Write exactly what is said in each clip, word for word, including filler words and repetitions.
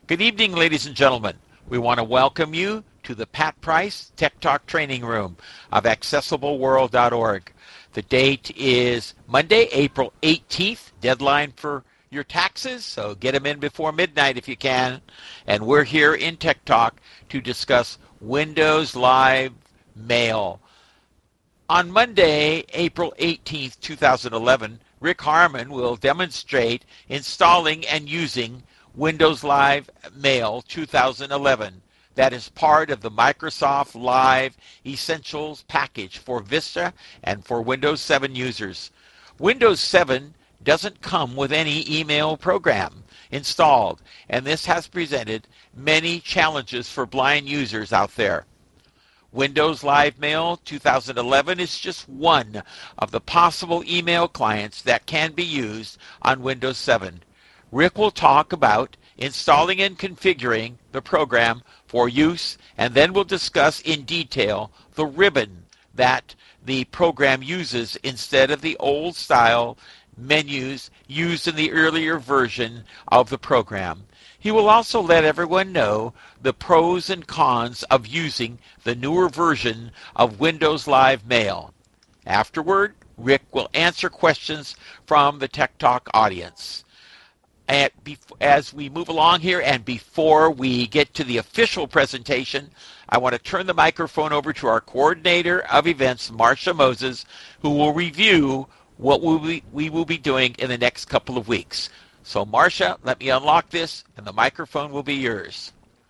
Good evening, ladies and gentlemen. We want to welcome you to the Pat Price Tech Talk Training Room of accessible world dot org. The date is Monday, April eighteenth, deadline for your taxes, so get them in before midnight if you can. And we're here in Tech Talk to discuss Windows Live Mail. On Monday, April eighteenth, two thousand eleven, Rick Harmon will demonstrate installing and using Windows Live Mail two thousand eleven. That is part of the Microsoft Live Essentials package for Vista and for Windows seven users. Windows seven doesn't come with any email program installed, and this has presented many challenges for blind users out there. Windows Live Mail two thousand eleven is just one of the possible email clients that can be used on Windows seven. Rick will talk about installing and configuring the program for use, and then we'll discuss in detail the ribbon that the program uses instead of the old style menus used in the earlier version of the program. He will also let everyone know the pros and cons of using the newer version of Windows Live Mail. Afterward, Rick will answer questions from the Tech Talk audience. And as we move along here, and before we get to the official presentation, I want to turn the microphone over to our coordinator of events, Marcia Moses, who will review what we'll be, we will be doing in the next couple of weeks. So, Marcia, let me unlock this, and the microphone will be yours.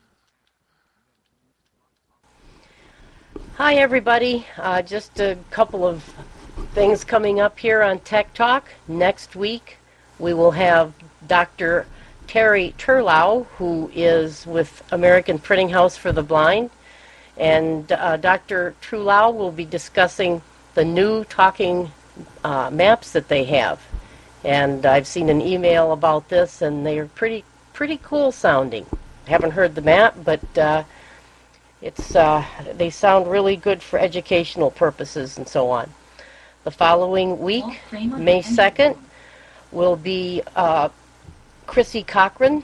Hi, everybody. Uh, just a couple of things coming up here on Tech Talk. Next week, we will have Doctor Terry Turlau, who is with American Printing House for the Blind. And uh, Doctor Turlau will be discussing the new talking uh, maps that they have. And I've seen an email about this, and they're pretty pretty cool sounding. I haven't heard the map, but uh, it's uh, they sound really good for educational purposes and so on. The following week, May second, will be uh, Chrissy Cochran.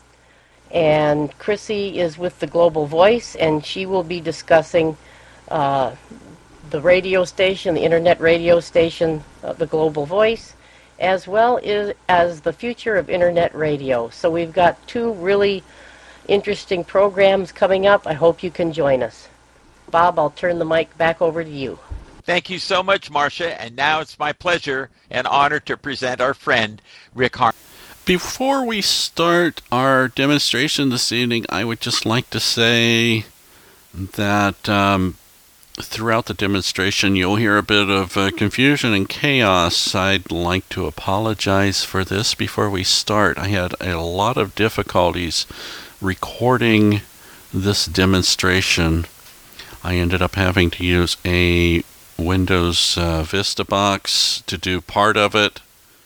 And Chrissy is with the Global Voice, and she will be discussing uh, the radio station, the internet radio station, uh, the Global Voice, as well as, as the future of internet radio. So we've got two really interesting programs coming up. I hope you can join us. Bob, I'll turn the mic back over to you. Thank you so much, Marcia. And now it's my pleasure and honor to present our friend, Rick Harmon. Before we start our demonstration this evening, I would just like to say that um, throughout the demonstration, you'll hear a bit of uh, confusion and chaos. I'd like to apologize for this before we start. I had a lot of difficulties recording this demonstration. I ended up having to use a Windows uh, Vista box to do part of it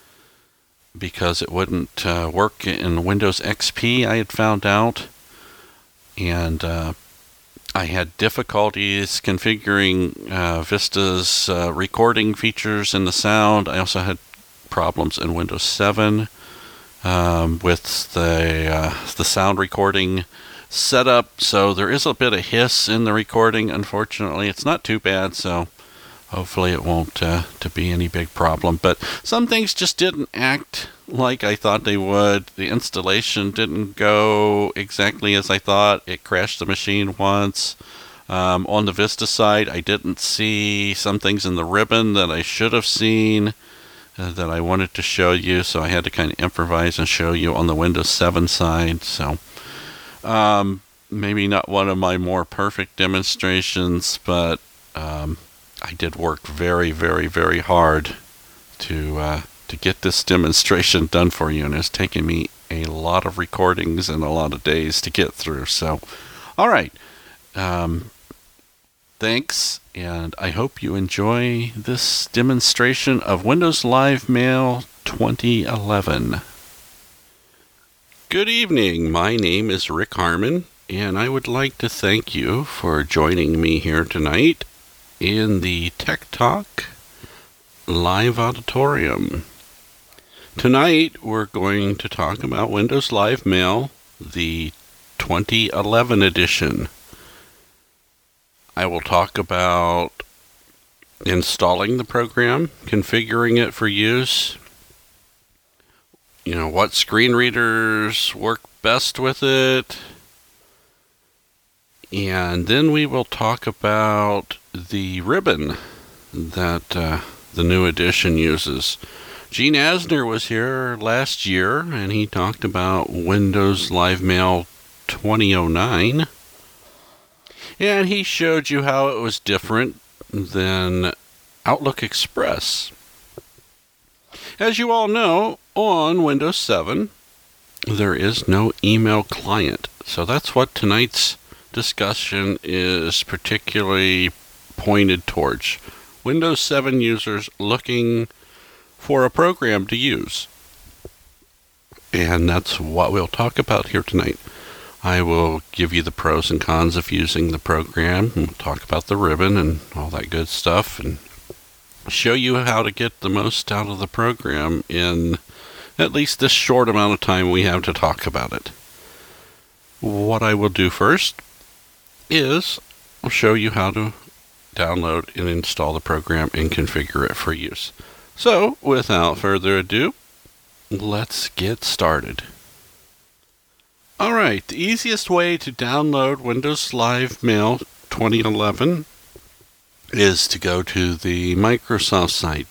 because it wouldn't uh, work in Windows X P, I had found out. And uh, I had difficulties configuring uh, Vista's uh, recording features and the sound. I also had problems in Windows seven um, with the uh, the sound recording setup. So there is a bit of hiss in the recording. Unfortunately, it's not too bad. So hopefully it won't uh, to be any big problem. But some things just didn't act like I thought they would. The installation didn't go exactly as I thought. It crashed the machine once. Um, on the Vista side, I didn't see some things in the ribbon that I should have seen uh, that I wanted to show you. So I had to kind of improvise and show you on the Windows seven side. So um, maybe not one of my more perfect demonstrations, but um, I did work very, very, very hard to uh, to get this demonstration done for you, and it's taken me a lot of recordings and a lot of days to get through. So, all right, um, thanks, and I hope you enjoy this demonstration of Windows Live Mail twenty eleven. Good evening. My name is Rick Harmon, and I would like to thank you for joining me here tonight in the Tech Talk Live Auditorium. Tonight, we're going to talk about Windows Live Mail, the twenty eleven edition. I will talk about installing the program, configuring it for use, you know, what screen readers work best with it, and then we will talk about the ribbon that uh, the new edition uses. Gene Asner was here last year, and he talked about Windows Live Mail twenty oh nine, and he showed you how it was different than Outlook Express. As you all know, on Windows seven, there is no email client. So that's what tonight's discussion is particularly pointed towards. Windows seven users looking for a program to use. And that's what we'll talk about here tonight. I will give you the pros and cons of using the program, and we'll talk about the ribbon and all that good stuff, and show you how to get the most out of the program in at least this short amount of time we have to talk about it. What I will do first is I'll show you how to download and install the program and configure it for use. So, without further ado, let's get started. Alright, the easiest way to download Windows Live Mail twenty eleven is to go to the Microsoft site,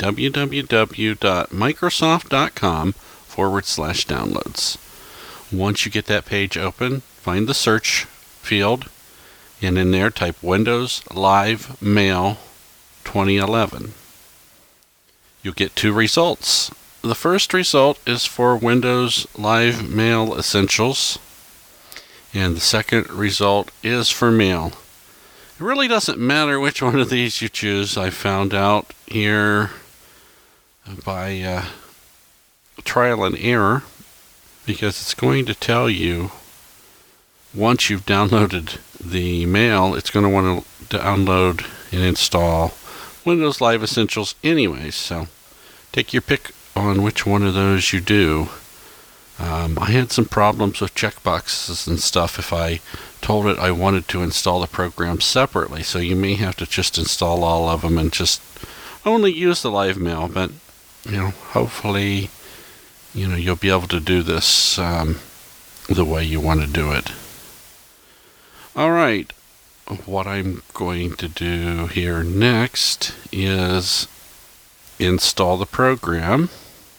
www.microsoft.com forward slash downloads. Once you get that page open, find the search field, and in there type Windows Live Mail twenty eleven. You'll get two results. The first result is for Windows Live Mail Essentials, and the second result is for Mail. It really doesn't matter which one of these you choose. I found out here by uh, trial and error, because it's going to tell you once you've downloaded the Mail, it's going to want to download and install Windows Live Essentials anyways. So take your pick on which one of those you do. Um, I had some problems with checkboxes and stuff if I told it I wanted to install the program separately, so you may have to just install all of them and just only use the Live Mail, but you know, hopefully you know you'll be able to do this um, the way you want to do it. Alright, what I'm going to do here next is install the program,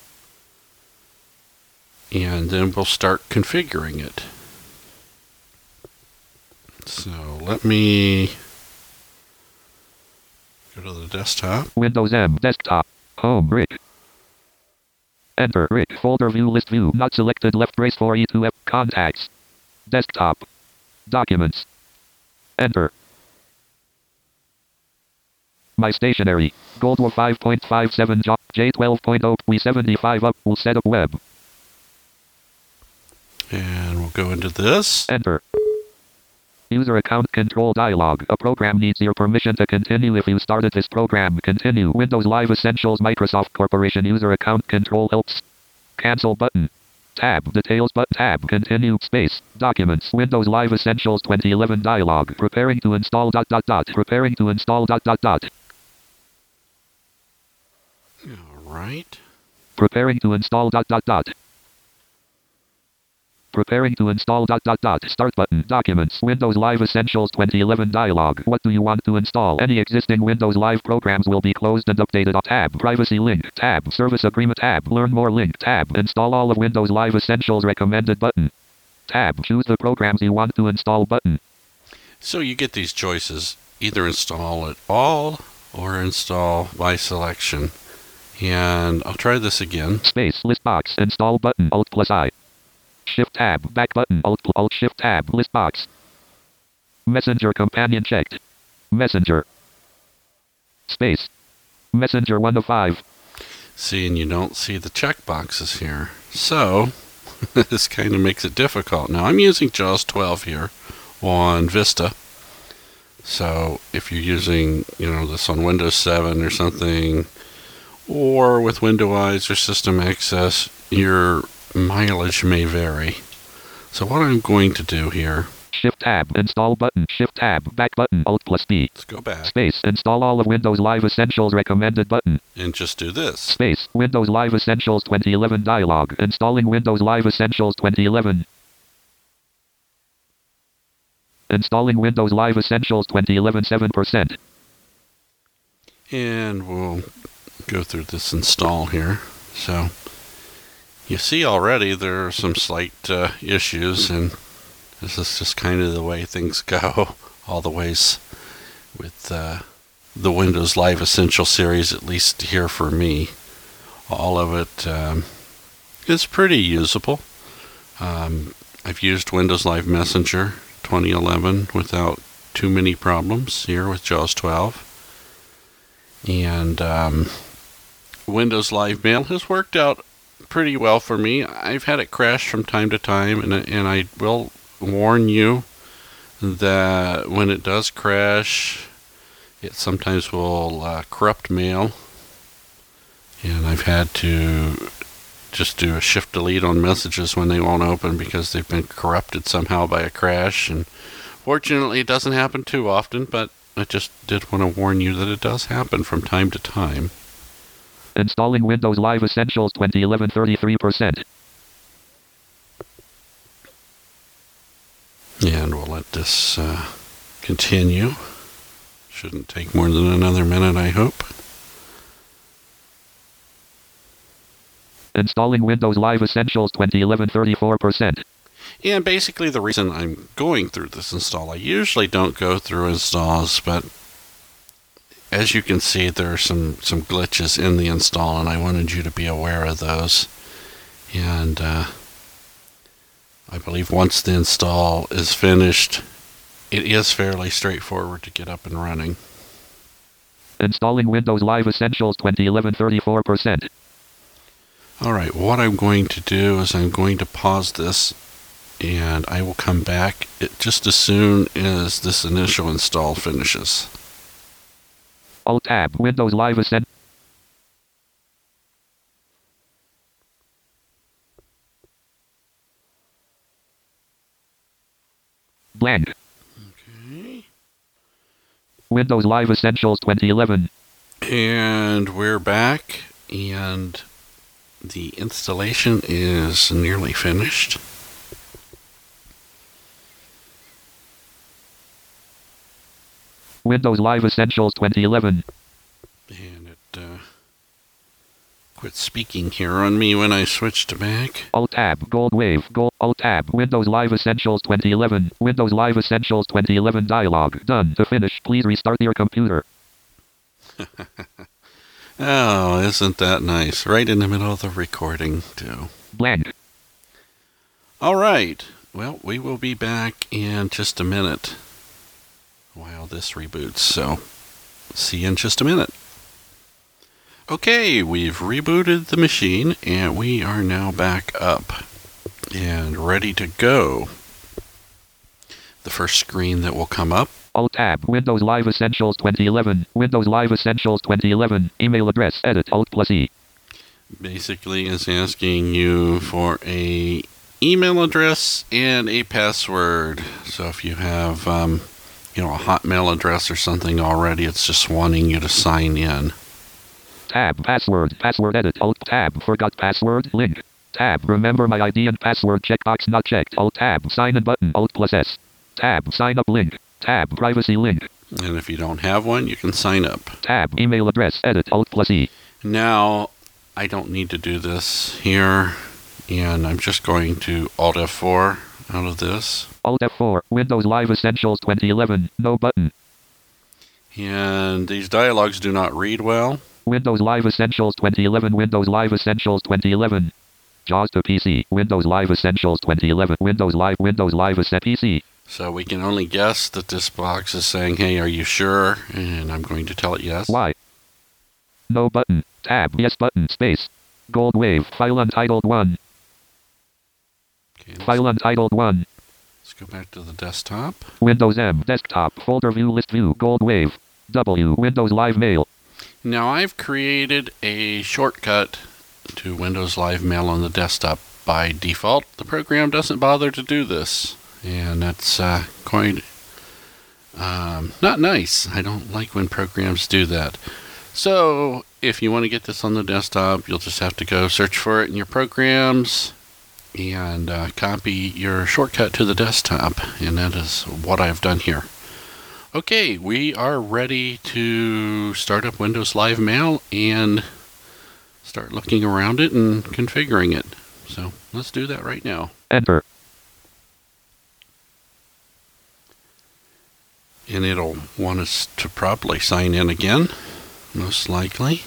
and then we'll start configuring it. So let me go to the desktop. Windows M desktop. Home Rick. Enter Rick. Folder view list view. Not selected. Left brace for E two F. Contacts. Desktop. Documents. Enter. My stationery. Gold War five point five seven J twelve point zero W seventy-five up. Will set up web. And we'll go into this. Enter. User account control dialog. A program needs your permission to continue if you started this program. Continue. Windows Live Essentials Microsoft Corporation user account control helps. Cancel button. Tab. Details but tab. Continue. Space. Documents. Windows Live Essentials twenty eleven dialog. Preparing to install dot dot dot. Preparing to install dot dot dot. Alright. Preparing to install dot dot dot. Preparing to install dot dot dot. Start button. Documents. Windows Live Essentials twenty eleven dialog. What do you want to install? Any existing Windows Live programs will be closed and updated. On tab. Privacy link. Tab. Service agreement. Tab. Learn more link. Tab. Install all of Windows Live Essentials recommended button. Tab. Choose the programs you want to install button. So you get these choices. Either install it all or install by selection. And I'll try this again. Space. List box. Install button. Alt plus I. Shift tab. Back button. Alt Alt Shift tab. List box. Messenger companion checked. Messenger. Space. Messenger one of five. See, and you don't see the check boxes here. So, this kind of makes it difficult. Now, I'm using JAWS twelve here on Vista. So, if you're using, you know, this on Windows seven or something, or with Windows or System Access, your mileage may vary. So what I'm going to do here, Shift tab, install button, Shift tab, back button, Alt plus B. let's go back Space, install all of Windows Live Essentials recommended button. and just do this. Space, Windows Live Essentials twenty eleven dialog, installing Windows Live Essentials twenty eleven. Installing Windows Live Essentials twenty eleven seven percent. And we'll go through this install here. So you see already there are some slight uh, issues, and this is just kind of the way things go all the ways with uh, the Windows Live Essential series, at least here for me. All of it um, is pretty usable. Um, I've used Windows Live Messenger twenty eleven without too many problems here with JAWS twelve. And um, Windows Live Mail has worked out pretty well for me. I've had it crash from time to time, and, and I will warn you that when it does crash, it sometimes will uh, corrupt mail. And I've had to just do a shift delete on messages when they won't open because they've been corrupted somehow by a crash. And fortunately, it doesn't happen too often, but I just did want to warn you that it does happen from time to time. Installing Windows Live Essentials twenty eleven thirty-three percent. And we'll let this uh, continue. Shouldn't take more than another minute, I hope. Installing Windows Live Essentials twenty eleven thirty-four percent. And basically the reason I'm going through this install, I usually don't go through installs, but as you can see, there are some, some glitches in the install, and I wanted you to be aware of those. And uh, I believe once the install is finished, it is fairly straightforward to get up and running. Installing Windows Live Essentials twenty eleven thirty-four percent. Alright, what I'm going to do is I'm going to pause this, and I will come back just as soon as this initial install finishes. Alt tab, Windows Live Essentials. Blank. Okay. Windows Live Essentials twenty eleven. And we're back, and the installation is nearly finished. Windows Live Essentials twenty eleven. And it uh, quit speaking here on me when I switched to Mac. Alt tab, Gold Wave, Gold, Alt tab, Windows Live Essentials twenty eleven, Windows Live Essentials twenty eleven dialog. Done. To finish, please restart your computer. Oh, isn't that nice? Right in the middle of the recording, too. Blank. All right. Well, we will be back in just a minute while this reboots, so see you in just a minute. Okay, we've rebooted the machine, and we are now back up and ready to go. The first screen that will come up, Alt tab, Windows Live Essentials twenty eleven, Windows Live Essentials twenty eleven, email address, edit, Alt plus E. basically is asking you for a email address and a password. So if you have, um, you know, a Hotmail address or something already, it's just wanting you to sign in. Tab, password, password edit, Alt tab, forgot password, link. Tab, remember my I D and password, checkbox not checked, Alt tab, sign in button, Alt plus S. Tab, sign up link. Tab, privacy link. And if you don't have one, you can sign up. Tab, email address, edit, Alt plus E. Now, I don't need to do this here, and I'm just going to Alt F four out of this. Alt F four, Windows Live Essentials twenty eleven, no button. And these dialogues do not read well. Windows Live Essentials twenty eleven, Windows Live Essentials twenty eleven. JAWS to P C, Windows Live Essentials twenty eleven, Windows Live, Windows Live Essentials P C. So we can only guess that this box is saying, hey, are you sure? And I'm going to tell it yes. Why? No button. Tab, yes button, space. Gold Wave, file untitled one. Okay, let's, File untitled one. let's go back to the desktop. Windows M, desktop, folder view, list view, Gold Wave. W, Windows Live Mail. Now I've created a shortcut to Windows Live Mail on the desktop by default, the program doesn't bother to do this. And that's uh, quite um, not nice. I don't like when programs do that. So if you want to get this on the desktop, you'll just have to go search for it in your programs and uh, copy your shortcut to the desktop. And that is what I've done here. Okay, we are ready to start up Windows Live Mail and start looking around it and configuring it. So let's do that right now. Enter. And it'll want us to probably sign in again, most likely.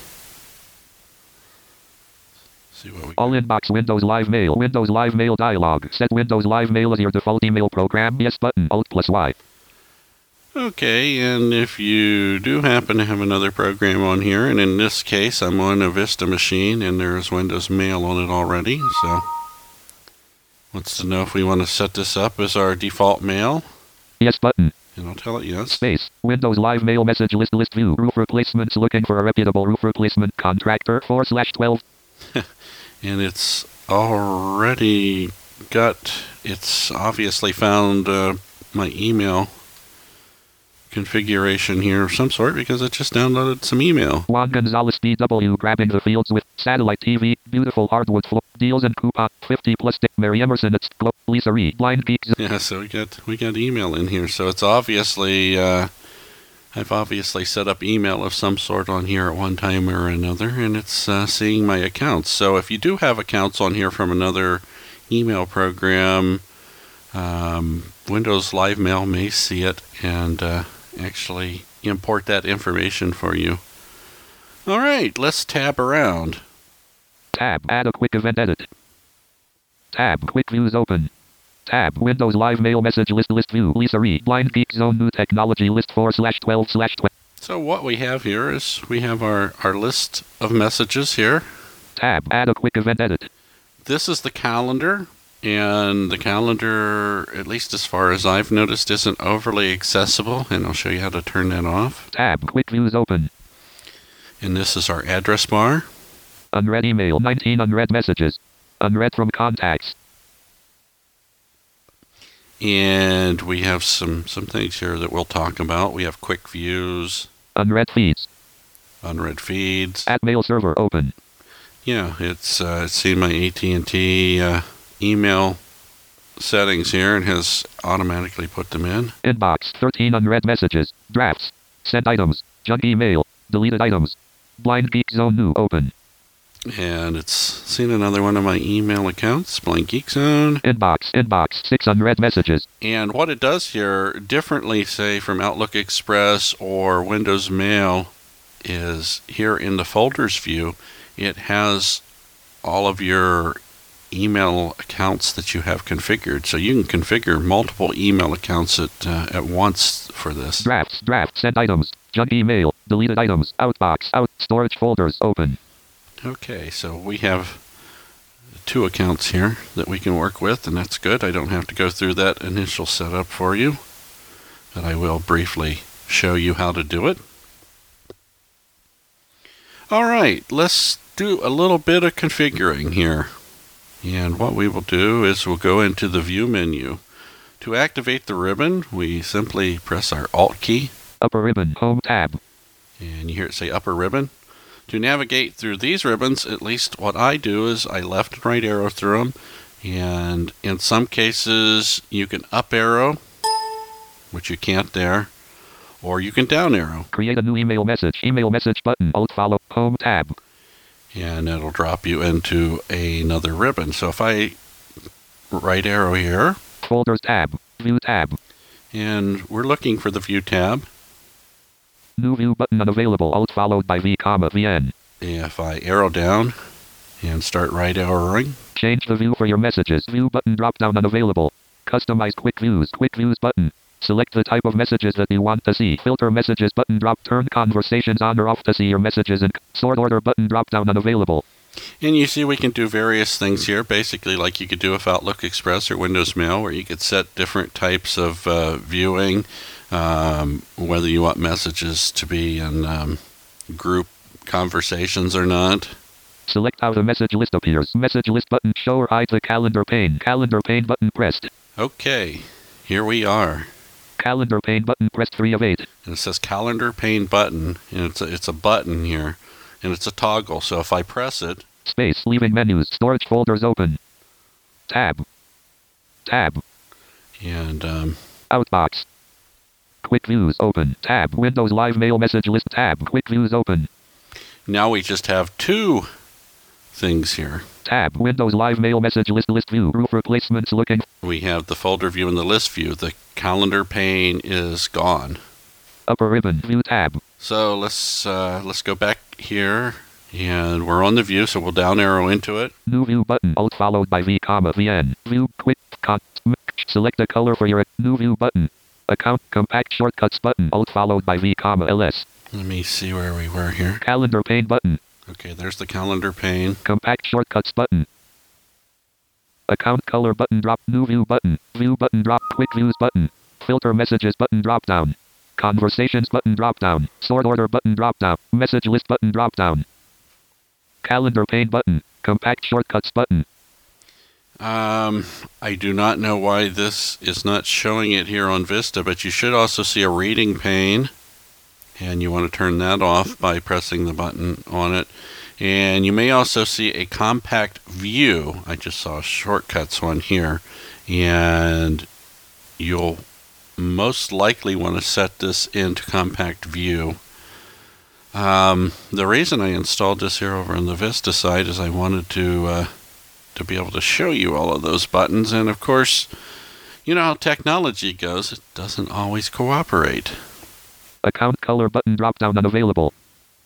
See what we All inbox Windows Live Mail. Windows Live Mail dialog. Set Windows Live Mail as your default email program. Yes button. Alt plus Y. Okay, and if you do happen to have another program on here, and in this case I'm on a Vista machine and there's Windows Mail on it already, so wants to know if we want to set this up as our default mail. Yes button. And I'll tell it yes. Space. Windows Live Mail message list list view. Roof replacements looking for a reputable roof replacement contractor four slash twelve. And it's already got, it's obviously found uh, my email configuration here of some sort because it just downloaded some email. Juan Gonzalez B W grabbing the fields with satellite T V, beautiful hardwood floor, deals and coupon, fifty plus stick, Mary Emerson, it's Glo- Lisa Reed, Blind Geek. Yeah, so we got we got email in here. So it's obviously, uh, I've obviously set up email of some sort on here at one time or another, and it's uh, seeing my accounts. So if you do have accounts on here from another email program, um, Windows Live Mail may see it and uh, actually import that information for you. All right, let's tab around. Tab, add a quick event edit. Tab, quick views open. Tab, Windows Live Mail message list list view, Lisa Reed, Blind Geek Zone new technology list four slash twelve slash twelve. So what we have here is we have our, our list of messages here. Tab, add a quick event edit. This is the calendar. And the calendar, at least as far as I've noticed, isn't overly accessible. And I'll show you how to turn that off. Tab, quick views open. And this is our address bar. Unread email, nineteen unread messages. Unread from contacts. And we have some, some things here that we'll talk about. We have quick views. Unread feeds. Unread feeds. At mail server open. Yeah, it's, uh, it's seen my A T and T uh, email settings here and has automatically put them in. Inbox, thirteen unread messages. Drafts. Sent items. Junk email. Deleted items. Blind Geek Zone new open. And it's seen another one of my email accounts, Blind Geek Zone. Inbox, inbox, six unread messages. And what it does here, differently, say, from Outlook Express or Windows Mail, is here in the folders view, it has all of your email accounts that you have configured. So you can configure multiple email accounts at, uh, at once for this. Drafts, drafts, sent items, junk email, deleted items, outbox, out, storage folders open. Okay, so we have two accounts here that we can work with, and that's good. I don't have to go through that initial setup for you, but I will briefly show you how to do it. All right, let's do a little bit of configuring here. And what we will do is we'll go into the View menu. To activate the ribbon, we simply press our Alt key. Upper ribbon, Home tab. And you hear it say Upper ribbon. To navigate through these ribbons, at least what I do is I left and right arrow through them. And in some cases, you can up arrow, which you can't there, or you can down arrow. Create a new email message. Email message button. Alt follow. Home tab. And it'll drop you into another ribbon. So if I right arrow here. Folders tab. View tab. And we're looking for the View tab. New view button unavailable. Alt followed by V, comma, V N. If I arrow down and start right arrowing. Change the view for your messages. View button drop down unavailable. Customize quick views. Quick views button. Select the type of messages that you want to see. Filter messages button drop. Turn conversations on or off to see your messages. And sort order button drop down unavailable. And you see we can do various things here, basically like you could do with Outlook Express or Windows Mail, where you could set different types of uh, viewing, um, whether you want messages to be in um, group conversations or not. Select how the message list appears. Message list button. Show or hide the calendar pane. Calendar pane button pressed. Okay, here we are. Calendar pane button pressed three of eight. And it says calendar pane button, and it's a, it's a button here, and it's a toggle. So if I press it, Space. Leaving menus. Storage folders open. Tab. Tab. and um, Outbox. Quick views open. Tab. Windows Live Mail message list. Tab. Quick views open. now we just have two things here. Tab. Windows Live Mail message list. List view. Roof replacements looking. We have the folder view and the list view. The calendar pane is gone. Upper ribbon. View tab. So let's uh, let's go back here, and we're on the view, so we'll down arrow into it. New view button. Alt followed by V comma V N. View. Quick. Con. Select a color for your new view button. Account. Compact shortcuts button. Alt followed by V comma L S. Let me see where we were here. Calendar pane button. Okay, there's the calendar pane. Compact shortcuts button. Account color button drop. New view button. View button drop. Quick views button. Filter messages button drop down. Conversations button drop down. Sort order button drop down. Message list button drop down. Calendar pane button. Compact shortcuts button. Um, I do not know why this is not showing it here on Vista, but you should also see a reading pane, and you want to turn that off by pressing the button on it. And you may also see a compact view. I just saw a shortcuts one here, and you'll most likely want to set this into compact view. Um, the reason I installed this here over on the Vista side is I wanted to uh, to be able to show you all of those buttons, and of course, you know how technology goes, it doesn't always cooperate. Account color button drop down unavailable.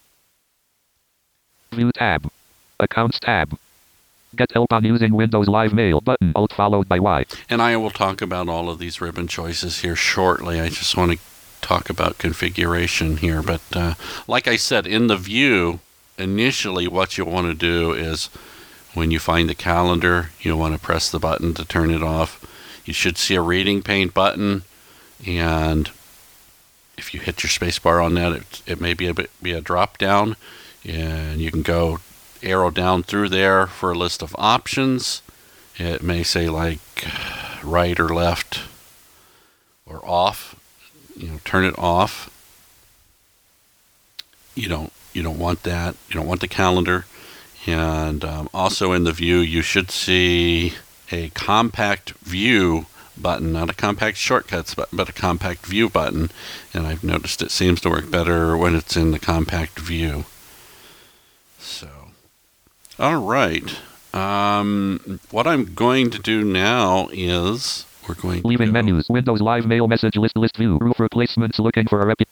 View tab. Accounts tab. Get help on using Windows Live Mail button. Alt followed by Y. And I will talk about all of these ribbon choices here shortly. I just want to talk about configuration here. But uh, like I said, in the view, initially what you'll want to do is when you find the calendar, you'll want to press the button to turn it off. You should see a reading pane button, and if you hit your space bar on that, it, it may be a, bit, be a drop down, and you can go arrow down through there for a list of options. It may say like right or left or off. You know, turn it off. You don't you don't want that. You don't want the calendar. And um, also in the view, you should see a compact view button, not a compact shortcuts button, but a compact view button. And I've noticed it seems to work better when it's in the compact view. So, all right. Um, what I'm going to do now is we're going to Leaving go- menus. Windows Live Mail message list. List view. Roof replacements looking for a rep.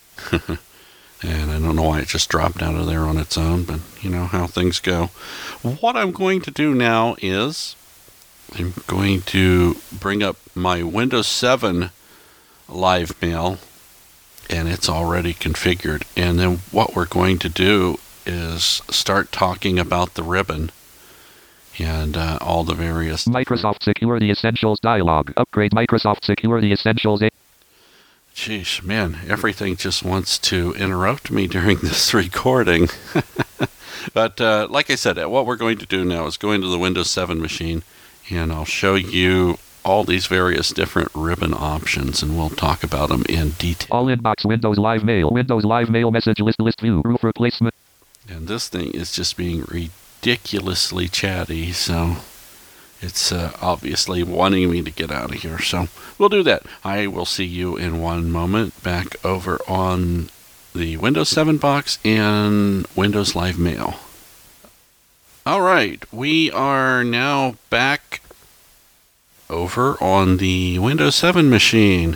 And I don't know why it just dropped out of there on its own, but you know how things go. What I'm going to do now is I'm going to bring up my Windows seven Live Mail, and it's already configured. And then what we're going to do is start talking about the ribbon and uh, all the various Microsoft Security Essentials dialog. Upgrade Microsoft Security Essentials. A- Jeez, man, everything just wants to interrupt me during this recording. But uh, like I said, what we're going to do now is go into the Windows seven machine, and I'll show you all these various different ribbon options, and we'll talk about them in detail. All inbox. Windows Live Mail. Windows Live Mail message list. List view. Roof replacement. And this thing is just being ridiculously chatty, so it's uh, obviously wanting me to get out of here. So we'll do that. I will see you in one moment back over on the Windows seven box and Windows Live Mail. All right, we are now back over on the Windows seven machine.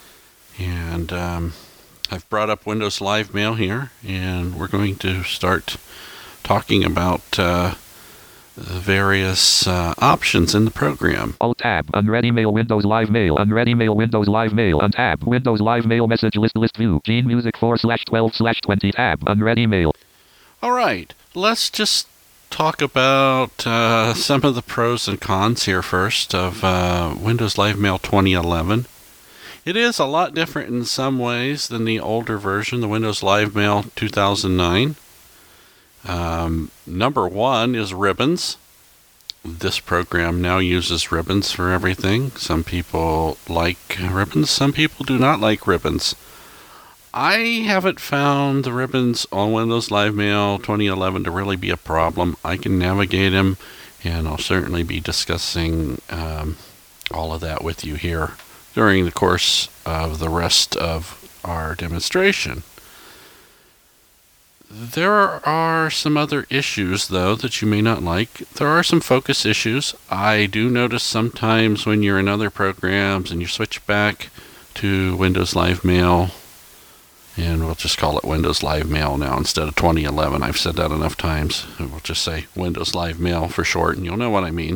And um, I've brought up Windows Live Mail here, and we're going to start talking about uh, the various uh, options in the program. Alt tab. Unread email. Windows Live Mail. Unread email. Windows Live Mail. Untab. Windows Live Mail message list. List view. Gene Music four slash twelve slash twenty tab. Unread email. All right, let's just talk about uh, some of the pros and cons here first of uh, Windows Live Mail twenty eleven. It is a lot different in some ways than the older version, the Windows Live Mail two thousand nine. Um, number one is ribbons. This program now uses ribbons for everything. Some people like ribbons, some people do not like ribbons. I haven't found the ribbons on Windows Live Mail twenty eleven to really be a problem. I can navigate them, and I'll certainly be discussing um, all of that with you here during the course of the rest of our demonstration. There are some other issues, though, that you may not like. There are some focus issues. I do notice sometimes when you're in other programs and you switch back to Windows Live Mail, and we'll just call it Windows Live Mail now instead of twenty eleven. I've said that enough times. We'll just say Windows Live Mail for short, and you'll know what I mean.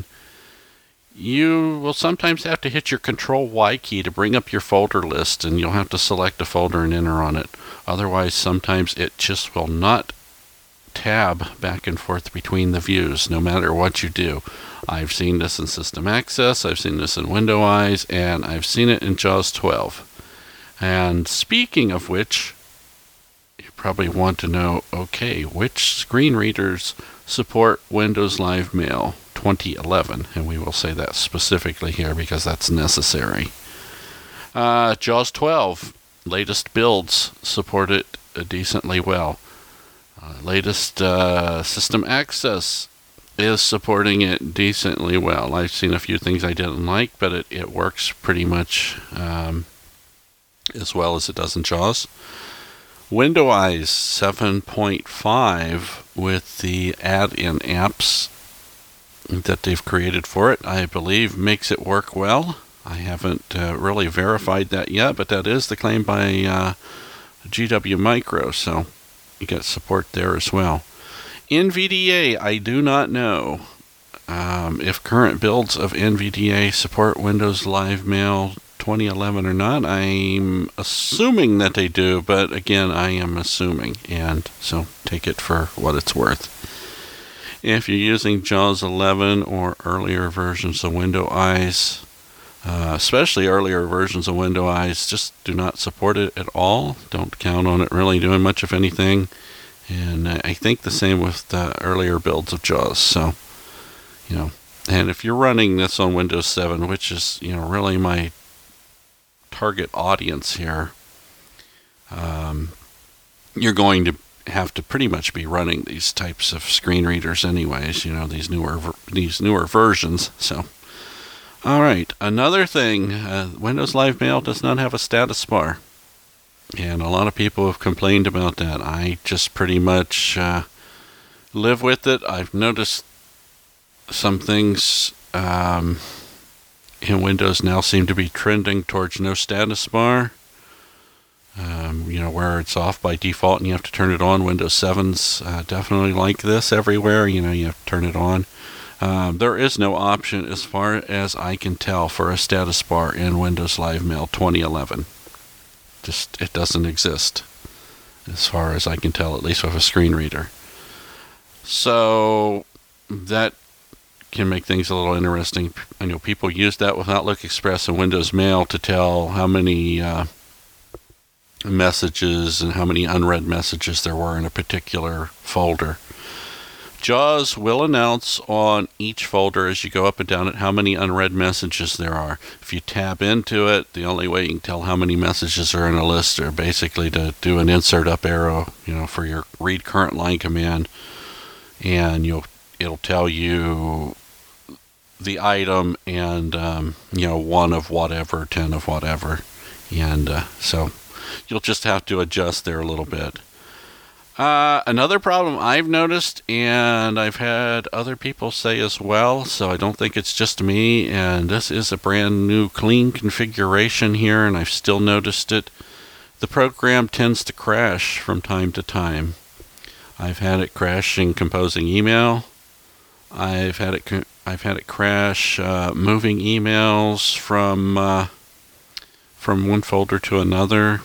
You will sometimes have to hit your Control Y key to bring up your folder list, and you'll have to select a folder and enter on it. Otherwise, sometimes it just will not tab back and forth between the views, no matter what you do. I've seen this in System Access, I've seen this in WindowEyes, and I've seen it in JAWS twelve. And speaking of which, you probably want to know, okay, which screen readers support Windows Live Mail twenty eleven? And we will say that specifically here because that's necessary. Uh, JAWS twelve. Latest builds support it uh, decently well. Uh, latest uh, System Access is supporting it decently well. I've seen a few things I didn't like, but it, it works pretty much um, as well as it does in JAWS. WindowEyes seven point five with the add-in apps that they've created for it, I believe makes it work well. I haven't uh, really verified that yet, but that is the claim by uh, G W Micro, so you got support there as well. N V D A, I do not know um, if current builds of N V D A support Windows Live Mail twenty eleven or not. I'm assuming that they do, but again, I am assuming, and so take it for what it's worth. If you're using JAWS eleven or earlier versions of WindowEyes, Uh, especially earlier versions of WindowEyes, just do not support it at all. Don't count on it really doing much of anything. And uh, I think the same with the earlier builds of JAWS. So, you know, and if you're running this on Windows seven, which is, you know, really my target audience here, um, you're going to have to pretty much be running these types of screen readers anyways, you know, these newer, these newer versions. So, all right, another thing, uh, Windows Live Mail does not have a status bar, and a lot of people have complained about that. I just pretty much uh, live with it. I've noticed some things um, in Windows now seem to be trending towards no status bar, um, you know, where it's off by default and you have to turn it on. Windows seven's uh, definitely like this everywhere. You know, you have to turn it on. Um, there is no option, as far as I can tell, for a status bar in Windows Live Mail twenty eleven. Just, it doesn't exist, as far as I can tell, at least with a screen reader. So, that can make things a little interesting. I know people use that with Outlook Express and Windows Mail to tell how many uh, messages and how many unread messages there were in a particular folder. JAWS will announce on each folder as you go up and down it how many unread messages there are. If you tab into it, the only way you can tell how many messages are in a list are basically to do an insert up arrow, you know, for your read current line command, and you'll it'll tell you the item and um, you know, one of whatever, ten of whatever, and uh, so you'll just have to adjust there a little bit. Uh, another problem I've noticed, and I've had other people say as well, so I don't think it's just me, and this is a brand new clean configuration here, and I've still noticed it. The program tends to crash from time to time. I've had it crash in composing email. I've had it I've had it crash uh, moving emails from uh, from one folder to another.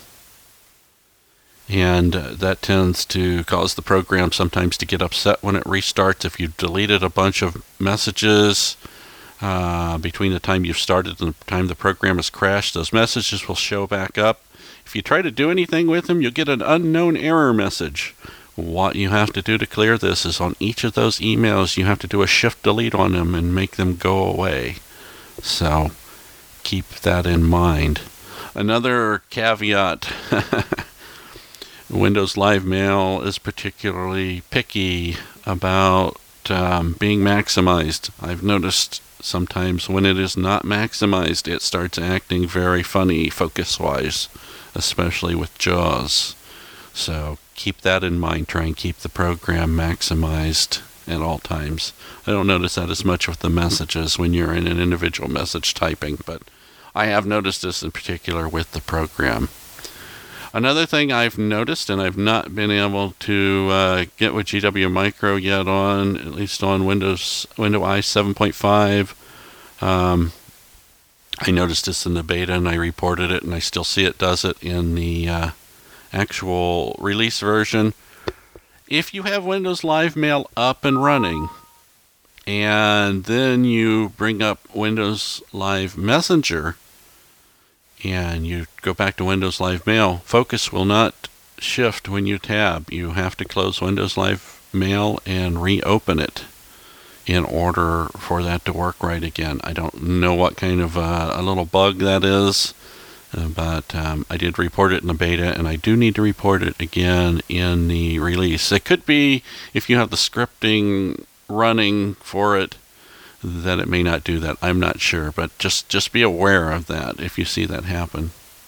And uh, that tends to cause the program sometimes to get upset when it restarts. If you've deleted a bunch of messages uh, between the time you've started and the time the program has crashed, those messages will show back up. If you try to do anything with them, you'll get an unknown error message, what you have to do to clear this is on each of those emails, you have to do a shift delete on them and make them go away. So keep that in mind. Another caveat, Windows Live Mail is particularly picky about um, being maximized. I've noticed sometimes when it is not maximized, it starts acting very funny focus-wise, especially with JAWS. So keep that in mind. Try and keep the program maximized at all times. I don't notice that as much with the messages when you're in an individual message typing, but I have noticed this in particular with the program. Another thing I've noticed, and I've not been able to uh, get with G W Micro yet on, at least on Windows Windows I seven point five. Um, I noticed this in the beta, and I reported it, and I still see it does it in the uh, actual release version. If you have Windows Live Mail up and running, and then you bring up Windows Live Messenger, and you go back to Windows Live Mail, focus will not shift when you tab. You have to close Windows Live Mail and reopen it in order for that to work right again. I don't know what kind of uh, a little bug that is, uh, but um, I did report it in the beta, and I do need to report it again in the release. It could be, if you have the scripting running for it, that it may not do that. I'm not sure, but just, just be aware of that if you see that happen.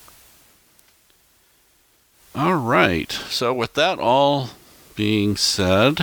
All right, so with that all being said,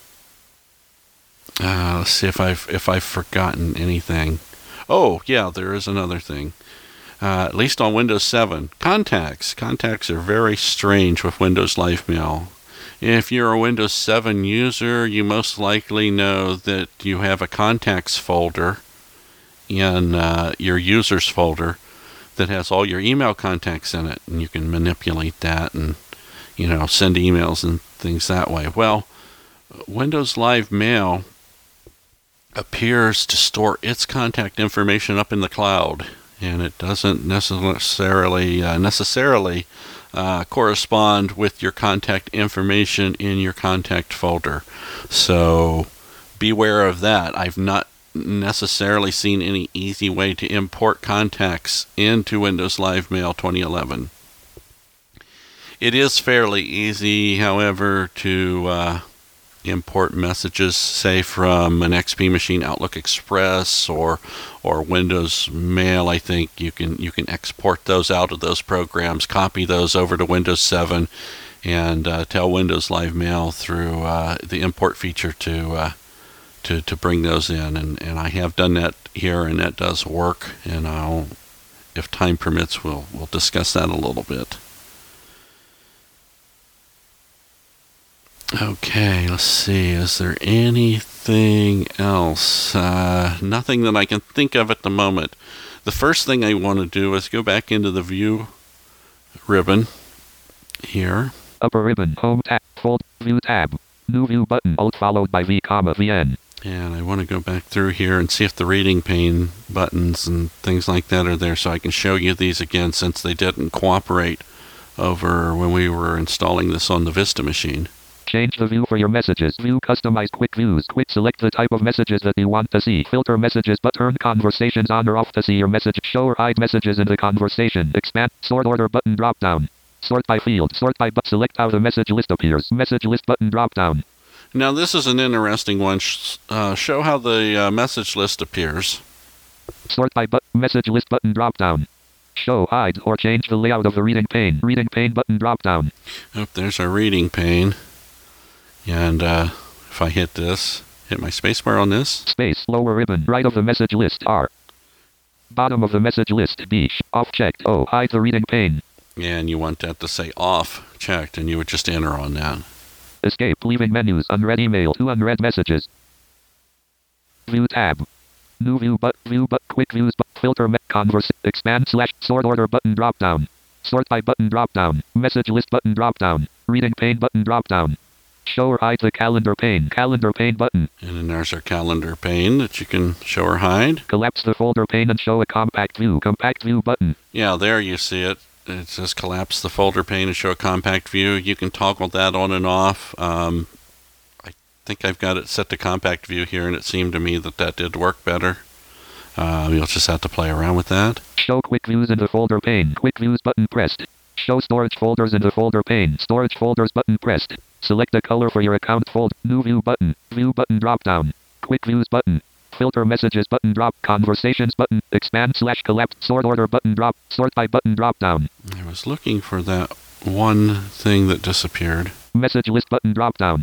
uh, let's see if I've, if I've forgotten anything. Oh, yeah, there is another thing. Uh, at least on Windows seven, contacts. Contacts are very strange with Windows Live Mail. If you're a Windows seven user, you most likely know that you have a contacts folder in uh, your users folder that has all your email contacts in it, and you can manipulate that and, you know, send emails and things that way. Well, Windows Live Mail appears to store its contact information up in the cloud, and it doesn't necessarily uh, necessarily Uh, correspond with your contact information in your contact folder. So beware of that. I've not necessarily seen any easy way to import contacts into Windows Live Mail twenty eleven. It is fairly easy, however, to uh, import messages, say from an X P machine, Outlook Express, or or Windows Mail. I think you can you can export those out of those programs, copy those over to Windows seven, and uh, tell Windows Live Mail through uh, the import feature to uh, to to bring those in. And, and I have done that here, and that does work. And I'll, if time permits, we'll we'll discuss that a little bit. Okay, let's see. Is there anything else? Uh, nothing that I can think of at the moment. The first thing I want to do is go back into the View ribbon here. Upper ribbon, Home tab, Fold, View tab, New View button, Alt followed by V, comma, V N. And I want to go back through here and see if the reading pane buttons and things like that are there, so I can show you these again, since they didn't cooperate over when we were installing this on the Vista machine. Change the view for your messages. View customized quick views. Quick select the type of messages that you want to see. Filter messages but turn conversations on or off to see your message. Show or hide messages in the conversation. Expand sort order button drop down. Sort by field. Sort by but select how the message list appears. Message list button drop down. Now this is an interesting one. Uh, show how the uh, message list appears. Sort by but message list button drop down. Show, hide, or change the layout of the reading pane. Reading pane button drop down. Oh, there's our reading pane. And uh, if I hit this, hit my spacebar on this. Space, lower ribbon, right of the message list, R. Bottom of the message list, B. Off checked, O. Hide the reading pane. And you want that to say off checked, and you would just enter on that. Escape, leaving menus, unread email, two unread messages. View tab. New view but, view but, quick views but, filter, me- converse, expand slash, sort order button drop down. Sort by button drop down. Message list button drop down. Reading pane button drop down. Show or hide the calendar pane. Calendar pane button. And then there's our calendar pane that you can show or hide. Collapse the folder pane and show a compact view. Compact view button. Yeah, there you see it. it says collapse the folder pane and show a compact view. You can toggle that on and off. Um, I think I've got it set to compact view here, and it seemed to me that that did work better. Uh, you'll just have to play around with that. Show quick views in the folder pane. Quick views button pressed. Show storage folders in the folder pane. Storage folders button pressed. Select the color for your account folder. New view button. View button drop down. Quick views button. Filter messages button drop. Conversations button. Expand slash collapse. Sort order button drop. Sort by button drop down. I was looking for that one thing that disappeared. Message list button drop down.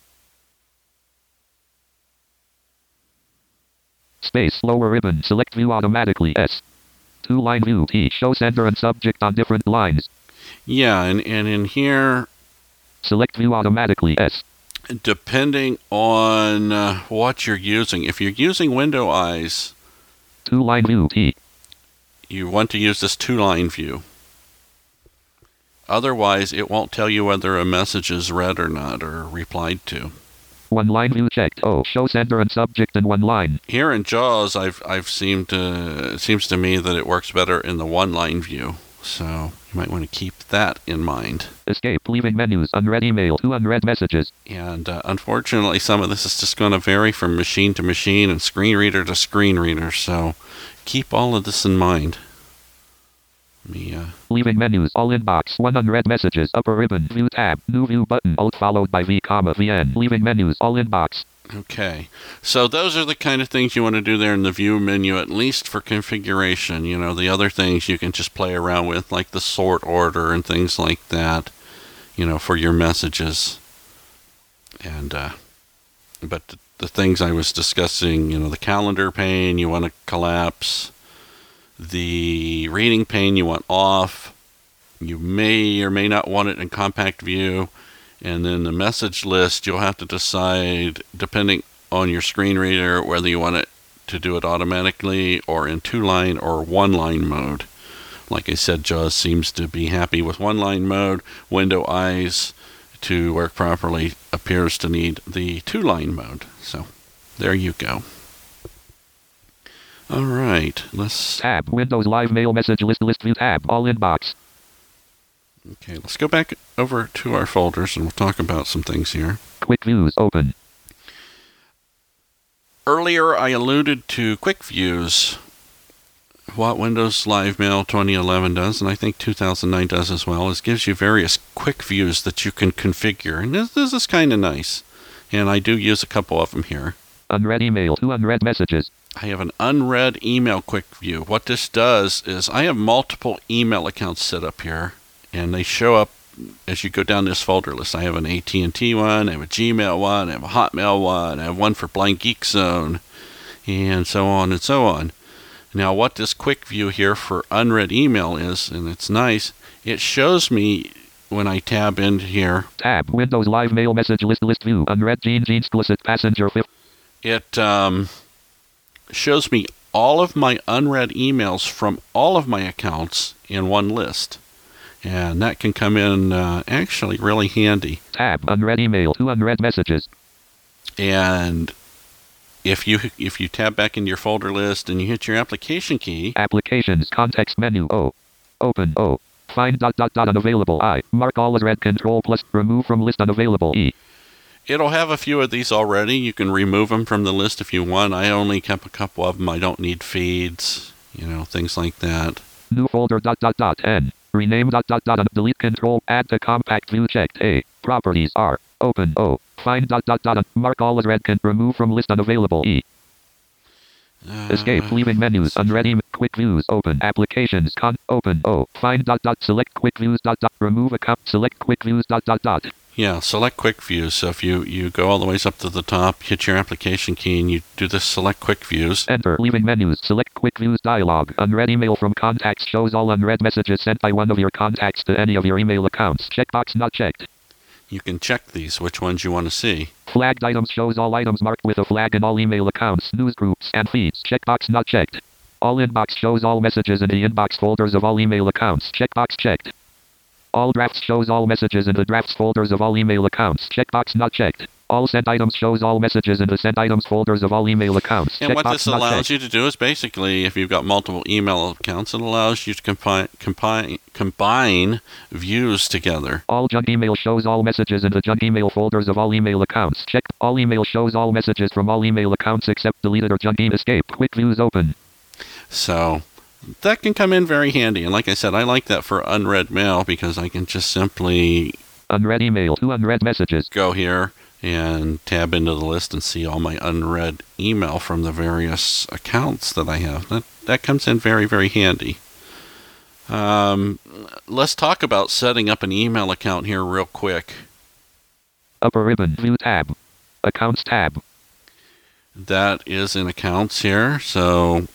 Space lower ribbon. Select view automatically. S. Two line view. T. Show sender and subject on different lines. Yeah, and, and in here, select view automatically. S. Depending on uh, what you're using. If you're using Window Eyes, two line view. T. You want to use this two line view. Otherwise, it won't tell you whether a message is read or not or replied to. One line view checked. Oh, show sender and subject in one line. Here in JAWS, I've I've seemed to it seems to me that it works better in the one line view. So you might want to keep that in mind. Escape leaving menus. Unread email. Two unread messages. And uh, unfortunately, some of this is just going to vary from machine to machine and screen reader to screen reader. So keep all of this in mind. Me, uh, leaving menus. All inbox. One unread messages. Upper ribbon. View tab. New view button. Alt followed by V comma V N. Leaving menus. All inbox. Okay. So those are the kind of things you want to do there in the view menu, at least for configuration. You know, the other things you can just play around with, like the sort order and things like that, you know, for your messages. And, uh, but the, the things I was discussing, you know, the calendar pane, you want to collapse. The reading pane you want off. You may or may not want it in compact view. And then the message list, you'll have to decide, depending on your screen reader, whether you want it to do it automatically or in two-line or one-line mode. Like I said, JAWS seems to be happy with one-line mode. Window Eyes, to work properly, appears to need the two-line mode. So there you go. All right, let's... Tab, Windows Live Mail Message List, List View tab, all inbox. Okay, let's go back over to our folders and we'll talk about some things here. Quick Views, open. Earlier, I alluded to Quick Views. What Windows Live Mail twenty eleven does, and I think two thousand nine does as well, is gives you various quick views that you can configure. And this, this is kind of nice. And I do use a couple of them here. Unread email, two unread messages. I have an unread email quick view. What this does is I have multiple email accounts set up here, and they show up as you go down this folder list. I have an A T and T one, I have a Gmail one, I have a Hotmail one, I have one for Blind Geek Zone, and so on and so on. Now what this quick view here for unread email is, and it's nice, it shows me when I tab in here. Tab, Windows Live Mail Message List, List View, unread Gene Gene Explicit Passenger fifth. It um, shows me all of my unread emails from all of my accounts in one list. And that can come in uh, actually really handy. Tab, unread email, two unread messages. And if you if you tab back into your folder list and you hit your application key. Applications, context menu, O. Open, O. Find dot dot dot unavailable, I. Mark all as read, control plus, remove from list unavailable, E. It'll have a few of these already. You can remove them from the list if you want. I only kept a couple of them. I don't need feeds, you know, things like that. New folder dot dot dot N. Rename dot dot dot delete control. Add to compact view checked. A. Properties R. Open O. Find dot dot dot mark all as read. Can remove from list unavailable. E. Uh, Escape leaving menus. Unread email. Quick views. Open applications. Con. Open O. Find dot dot select quick views dot dot remove account. Select quick views dot dot dot. Yeah, select quick views. So if you, you go all the ways up to the top, hit your application key, and you do this select quick views. Enter leaving menus. Select quick views dialog. Unread email from contacts shows all unread messages sent by one of your contacts to any of your email accounts. Checkbox not checked. You can check these, which ones you want to see. Flagged items shows all items marked with a flag in all email accounts, news groups, and feeds. Checkbox not checked. All inbox shows all messages in the inbox folders of all email accounts. Checkbox checked. All drafts shows all messages in the drafts folders of all email accounts. Checkbox not checked. All sent items shows all messages in the sent items folders of all email accounts. And what Checkbox this not allows checked. you to do is basically, if you've got multiple email accounts, it allows you to combine, combine, combine views together. All junk email shows all messages in the junk email folders of all email accounts. Check. All email shows all messages from all email accounts except deleted or junk email. Escape. Quick views open. So that can come in very handy. And like I said, I like that for unread mail because I can just simply Unread email. Two unread messages. go here and tab into the list and see all my unread email from the various accounts that I have. That that comes in very, very handy. Um, let's talk about setting up an email account here real quick. Upper ribbon. View tab. Accounts tab. That is in accounts here. So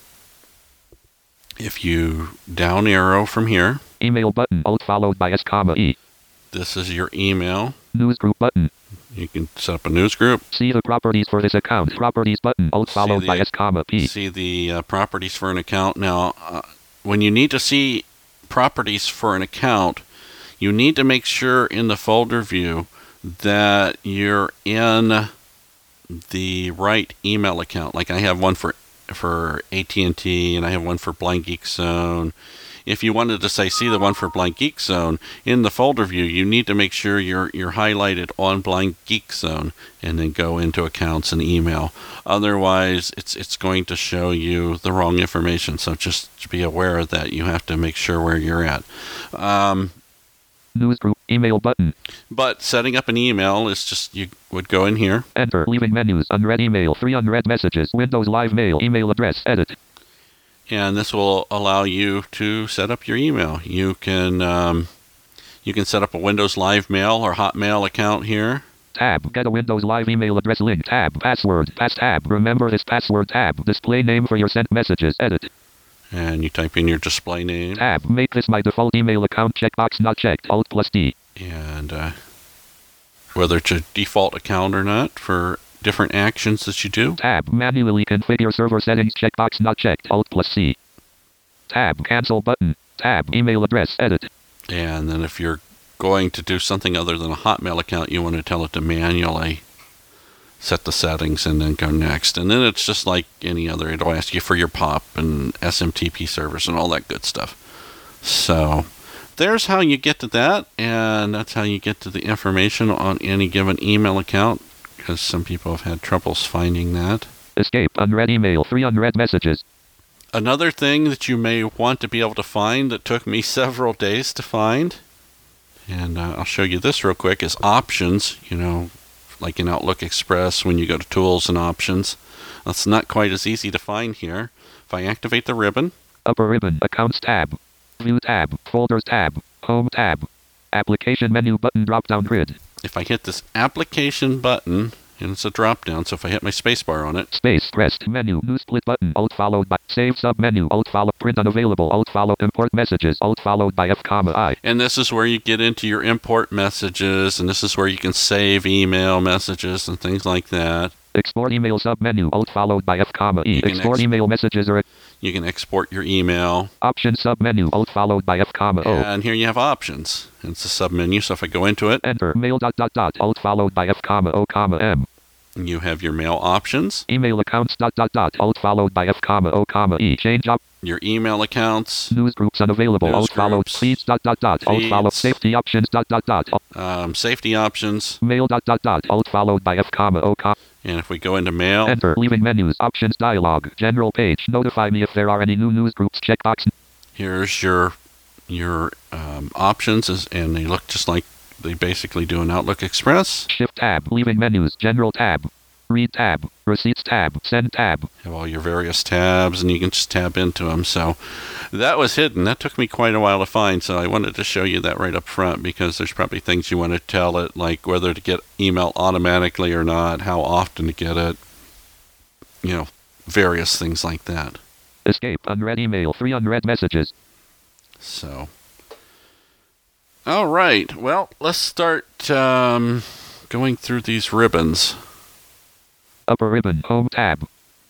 if you down arrow from here, Email button. Alt followed by S comma E. this is your email. News group button. You can set up a news group. See the properties for this account. Properties button. Alt followed the- by S comma P. See the uh, properties for an account. Now, uh, when you need to see properties for an account, you need to make sure in the folder view that you're in the right email account. Like I have one for for A T and T, and I have one for Blind Geek Zone. If you wanted to say, see the one for Blind Geek Zone, in the folder view, you need to make sure you're you're highlighted on Blind Geek Zone, and then go into accounts and email. Otherwise, it's it's going to show you the wrong information. So just be aware of that. You have to make sure where you're at. Um, News group. Email button. but setting up an email is just, you would go in here. Enter. Leaving menus. Unread email. Three unread messages. Windows Live Mail. Email address. Edit. And this will allow you to set up your email. You can um, you can set up a Windows Live Mail or Hotmail account here. Tab. Get a Windows Live email address link. Tab. Password. Pass tab. Remember this password. Tab. Display name for your sent messages. Edit. And you type in your display name. Tab. Make this my default email account. Checkbox not checked. Alt plus D. And uh, whether it's a default account or not for different actions that you do. Tab. Manually configure server settings. Checkbox not checked. Alt plus C. Tab. Cancel button. Tab. Email address. Edit. And then if you're going to do something other than a Hotmail account, you want to tell it to manually set the settings and then go next. And then it's just like any other. It'll ask you for your P O P and S M T P servers and all that good stuff. So there's how you get to that, and that's how you get to the information on any given email account, because some people have had troubles finding that. Escape. Unread email. Three unread messages. Another thing that you may want to be able to find that took me several days to find, and uh, I'll show you this real quick, is options. You know, like in Outlook Express, when you go to Tools and Options. That's not quite as easy to find here. If I activate the ribbon, Upper ribbon. Accounts tab. View tab. Folders tab. Home tab. Application menu button drop down grid. if I hit this Application button, and it's a drop down, so if I hit my spacebar on it, Space pressed menu. New split button. Alt followed by save sub menu. Alt follow print unavailable. Alt follow import messages. Alt followed by F comma I. and this is where you get into your import messages, and this is where you can save email messages and things like that. Export email sub menu. Alt followed by F comma E. You can Export ex- email messages or You can export your email, option sub menu. Alt followed by F comma O. and here you have options. It's a submenu, so if I go into it, Enter. Mail dot dot dot. Alt followed by F comma O comma M. you have your mail options, Email accounts dot dot dot. Alt followed by F comma O comma E. Change up. your email accounts, News groups unavailable. News Alt followed. groups. Feeds dot dot dot. Alt followed. Feeds. Safety options dot dot dot. um, safety options, Mail dot dot dot. Alt followed by F comma O comma. and if we go into mail, Enter. Leaving menus. Options dialog. General page. Notify me if there are any new news groups. Checkbox. here's your your um, options, is, and they look just like they basically do in Outlook Express. Shift tab. Leaving menus. General tab. Read tab. Receipts tab. Send tab. Have all your various tabs, and you can just tab into them. So that was hidden. That took me quite a while to find, so I wanted to show you that right up front, because there's probably things you want to tell it, like whether to get email automatically or not, how often to get it, you know, various things like that. Escape. Unread email. Three unread messages. So, all right. Well, let's start um, going through these ribbons. Upper ribbon. Home tab.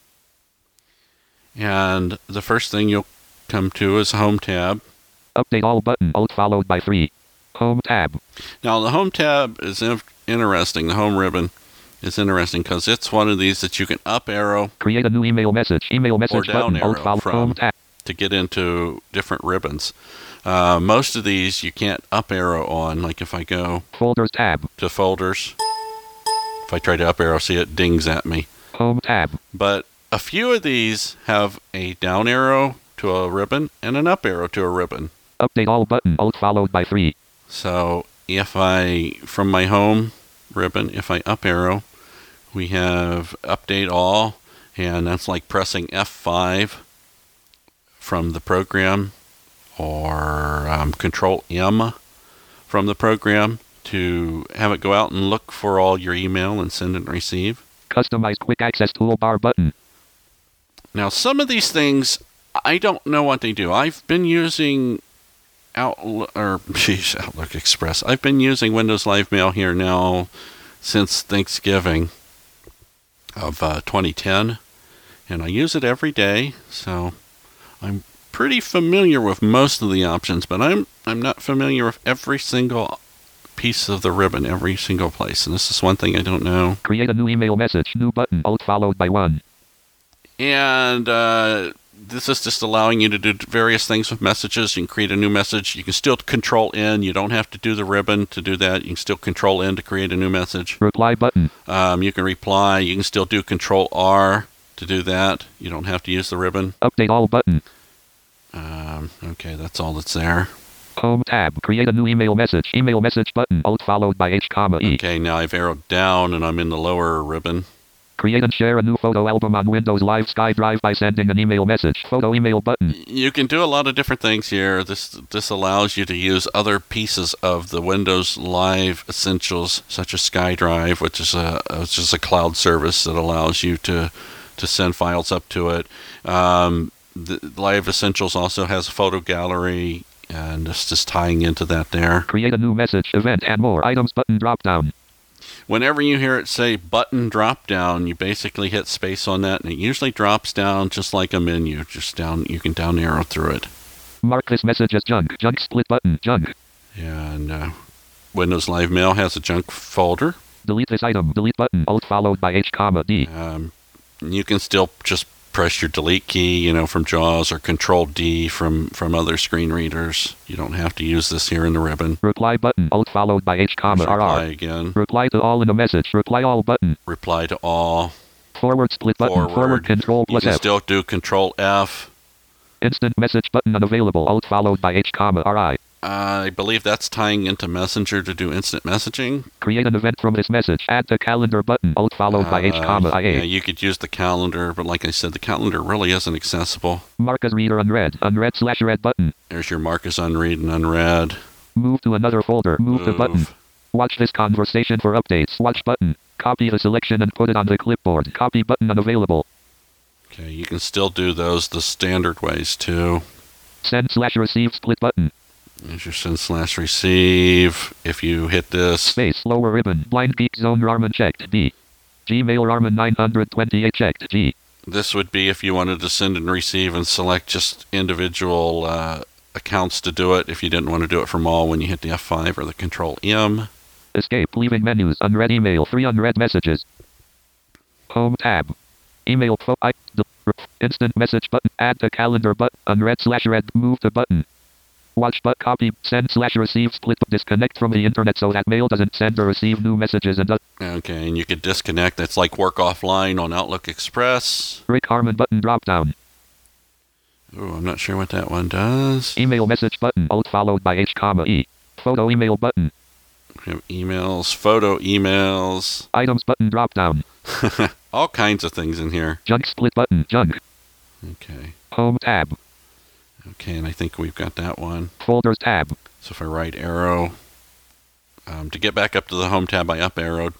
And the first thing you'll come to is Home tab. Update all button. Alt followed by three. Home tab. Now, the Home tab is in- interesting. The Home ribbon is interesting because it's one of these that you can up arrow. Create a new email message. Email message or down button. Alt arrow follow. from Home tab. to get into different ribbons. Uh, most of these you can't up arrow on. Like if I go Folders tab. to folders, if I try to up arrow, see it dings at me. Home tab. But a few of these have a down arrow to a ribbon and an up arrow to a ribbon. Update all button. Alt followed by three. So if I, from my home ribbon, if I up arrow, we have update all, and that's like pressing F five from the program, or um, Control M from the program to have it go out and look for all your email and send and receive. Customized quick access toolbar button. Now, some of these things, I don't know what they do. I've been using Outlook, or geez, Outlook Express. I've been using Windows Live Mail here now since Thanksgiving of uh, twenty ten, and I use it every day, so I'm pretty familiar with most of the options, but I'm I'm not familiar with every single piece of the ribbon, every single place, and this is one thing I don't know. Create a new email message. New button. Alt followed by one. And uh, this is just allowing you to do various things with messages. You can create a new message. You can still Control N. You don't have to do the ribbon to do that. You can still Control N to create a new message. Reply button. Um, you can reply. You can still do Control R to do that. You don't have to use the ribbon. Update all button. Um, okay, that's all that's there. Home tab. Create a new email message. Email message button. Alt followed by H comma E. Okay, now I've arrowed down and I'm in the lower ribbon. Create and share a new photo album on Windows Live SkyDrive by sending an email message. Photo email button. You can do a lot of different things here. This this allows you to use other pieces of the Windows Live Essentials, such as SkyDrive, which is a which is a cloud service that allows you to to send files up to it. Um, the Live Essentials also has a photo gallery, and it's just tying into that there. Create a new message, event, and more items button drop down. Whenever you hear it say button drop down, you basically hit space on that, and it usually drops down just like a menu. Just down, you can down arrow through it. Mark this message as junk. Junk split button. Junk. And uh, Windows Live Mail has a junk folder. Delete this item. Delete button. Alt followed by H comma D. Um, you can still just press your delete key, you know, from JAWS, or Control D from, from other screen readers. You don't have to use this here in the ribbon. Reply button. Alt followed by H comma R R. Reply again. Reply to all in a message. Reply all button. Reply to all. Forward split button. Forward. Forward control plus You can F. still do Control F. Instant message button unavailable. Alt followed by H comma R I. I believe that's tying into Messenger to do instant messaging. Create an event from this message. Add the calendar button. Alt followed by H comma I A. Yeah, you could use the calendar, but like I said, the calendar really isn't accessible. Mark as reader unread. Unread slash read button. There's your mark as unread and unread. Move to another folder. Move, Move. the button. Watch this conversation for updates. Watch button. Copy the selection and put it on the clipboard. Copy button unavailable. Okay, you can still do those the standard ways too. Send slash receive split button. There's your send slash receive. If you hit this, Space lower ribbon. Blind Geek Zone Ramen checked. D. Gmail Ramen nine hundred twenty-eight checked. G. this would be if you wanted to send and receive and select just individual uh, accounts to do it. If you didn't want to do it from all, when you hit the F five or the Control M. Escape leaving menus. Unread email. Three unread messages. Home tab. Email fo- I, the, r- instant message button. Add to calendar button. Unread slash read. Move to button. Watch but copy. Send slash receive split. Disconnect from the internet so that mail doesn't send or receive new messages and does. Okay, and you could disconnect. That's like work offline on Outlook Express. Rick Harmon button drop down. Ooh, I'm not sure what that one does. Email message button. Alt followed by H comma E. Photo email button. We have emails, photo emails, Items button drop down. all kinds of things in here. Junk split button. Junk. Okay. Home tab. Okay, and I think we've got that one. Folders tab. So if I right arrow, um, to get back up to the home tab, I up arrowed.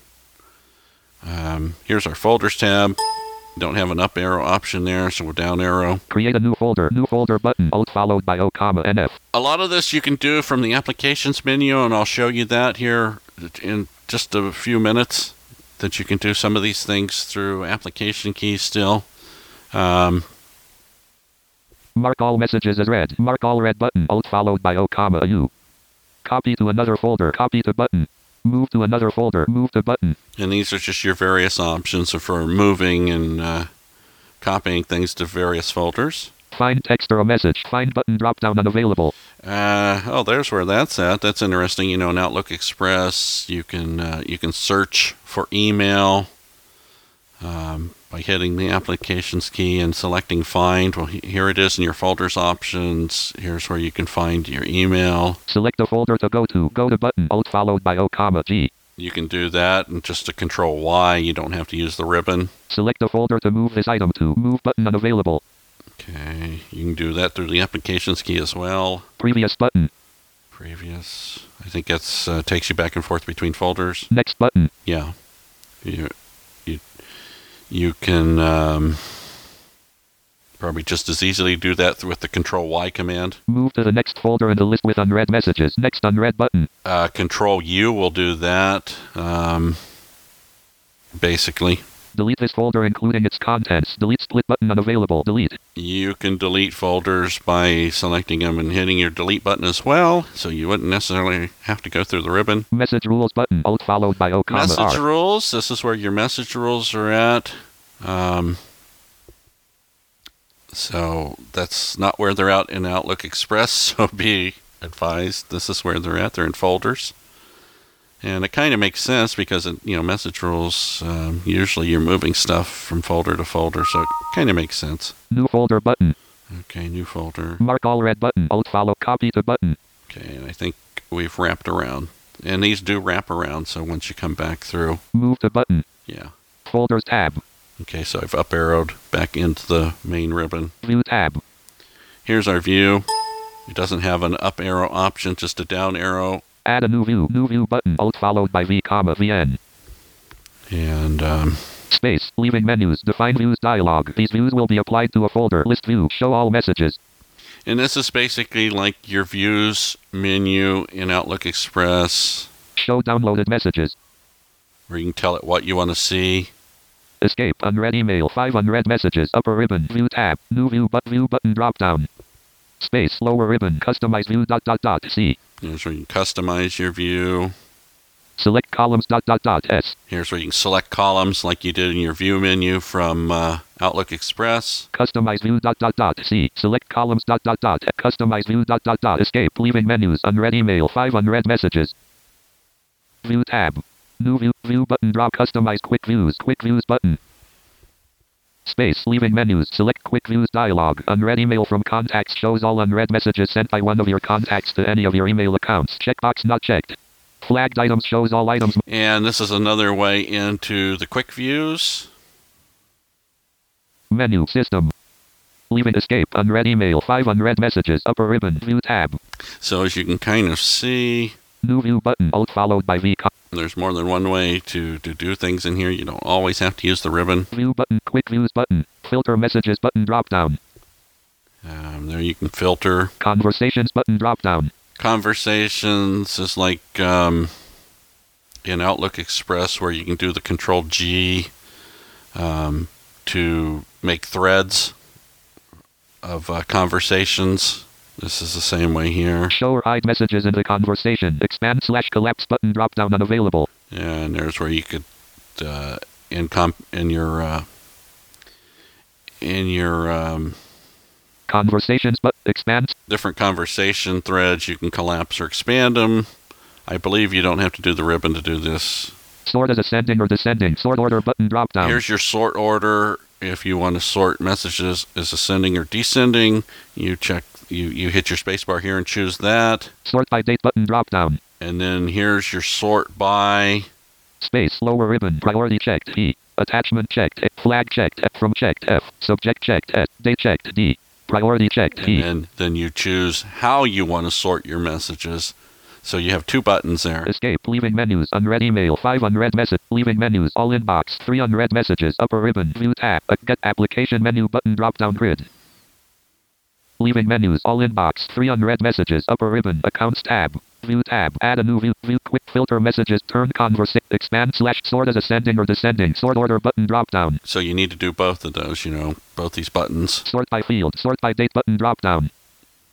Um, here's our folders tab. Don't have an up arrow option there, so we'll down arrow. Create a new folder. New folder button. Alt followed by O comma N F. A lot of this you can do from the applications menu, and I'll show you that here in just a few minutes, that you can do some of these things through application keys still. Um, Mark all messages as read. Mark all read button. Alt followed by O comma U. Copy to another folder. Copy to button. Move to another folder. Move to button. And these are just your various options for moving and uh, copying things to various folders. Find text or a message. Find button drop down unavailable. Uh, oh, there's where that's at. That's interesting. You know, in Outlook Express, you can uh, you can search for email um, by hitting the applications key and selecting find. Well, he- here it is in your folders options. Here's where you can find your email. Select a folder to go to. Go to button. Alt followed by O, comma, G. You can do that, and just to control Y, you don't have to use the ribbon. Select a folder to move this item to. Move button unavailable. Okay, you can do that through the applications key as well. Previous button. Previous, I think that's uh, takes you back and forth between folders. Next button. Yeah, you you you can um, probably just as easily do that with the Control Y command. Move to the next folder in the list with unread messages. Next unread button. Uh, Control U will do that. Um, basically, Delete this folder including its contents. Delete split button unavailable. Delete. you can delete folders by selecting them and hitting your delete button as well, so you wouldn't necessarily have to go through the ribbon. Message rules button. Alt followed by O, comma, Message R. rules. This is where your message rules are at. Um, so that's not where they're out in Outlook Express. So be advised, this is where they're at. They're in folders, and it kind of makes sense because it, you know message rules. Um, usually you're moving stuff from folder to folder, so it kind of makes sense. New folder button. Okay, new folder. Mark all red button. Alt follow. Copy to button. Okay, and I think we've wrapped around, and these do wrap around. So once you come back through, Move to button. yeah. Folders tab. Okay, so I've up arrowed back into the main ribbon. View tab. Here's our view. It doesn't have an up arrow option, just a down arrow. Add a new view. New view button. Alt followed by V, comma, V N. And um, Space. Leaving menus. Define views dialog. These views will be applied to a folder. List view. Show all messages. and this is basically like your views menu in Outlook Express, Show downloaded messages. where you can tell it what you want to see. Escape. Unread email. Five unread messages. Upper ribbon. View tab. New view but view button drop down. Space. Lower ribbon. Customize view dot dot dot C. Here's where you can customize your view. Select columns dot dot dot S. Here's where you can select columns like you did in your view menu from uh, Outlook Express. Customize view dot dot dot C. Select columns dot dot dot. Customize view dot dot dot. Escape. Leaving menus. Unread email. Five unread messages. View tab. New view. View button drop. Customize quick views. Quick views button. Space. Leaving menus. Select quick views dialog. Unread email from contacts shows all unread messages sent by one of your contacts to any of your email accounts. Checkbox not checked. Flagged items shows all items. And this is another way into the quick views. Menu. System. Leaving escape. Unread email. Five unread messages. Upper ribbon. View tab. So as you can kind of see, New view button. Alt followed by V. there's more than one way to, to do things in here. You don't always have to use the ribbon. View button. Quick views button. Filter messages button drop down. Um, there you can filter. Conversations button drop down. Conversations is like um, in Outlook Express where you can do the Control G um, to make threads of uh, conversations. This is the same way here. Show or hide messages in the conversation. Expand slash collapse button drop down unavailable. And there's where you could uh, in comp in your uh, in your um, Conversations but expand. different conversation threads, you can collapse or expand them. I believe you don't have to do the ribbon to do this. Sort as ascending or descending. Sort order button drop down. Here's your sort order. If you want to sort messages as ascending or descending, you check you, you hit your spacebar here and choose that. Sort by date button drop down. And then here's your sort by. Space lower ribbon. Priority checked E. Attachment checked. Flag checked. F from checked. F. Subject checked. S. Date checked. D. Priority checked. And E. then, then you choose how you want to sort your messages. So you have two buttons there. Escape. Leaving menus. Unread email. Five unread message. Leaving menus. All inbox. Three unread messages. Upper ribbon. View tab. A get application menu button drop down grid. Leaving menus. All inbox. Three unread messages. Upper ribbon. Accounts tab. View tab. Add a new view. View quick filter messages. Turn conversation. Expand slash sort as ascending or descending. Sort order button drop down. So you need to do both of those, you know, both these buttons. Sort by field. Sort by date button drop down.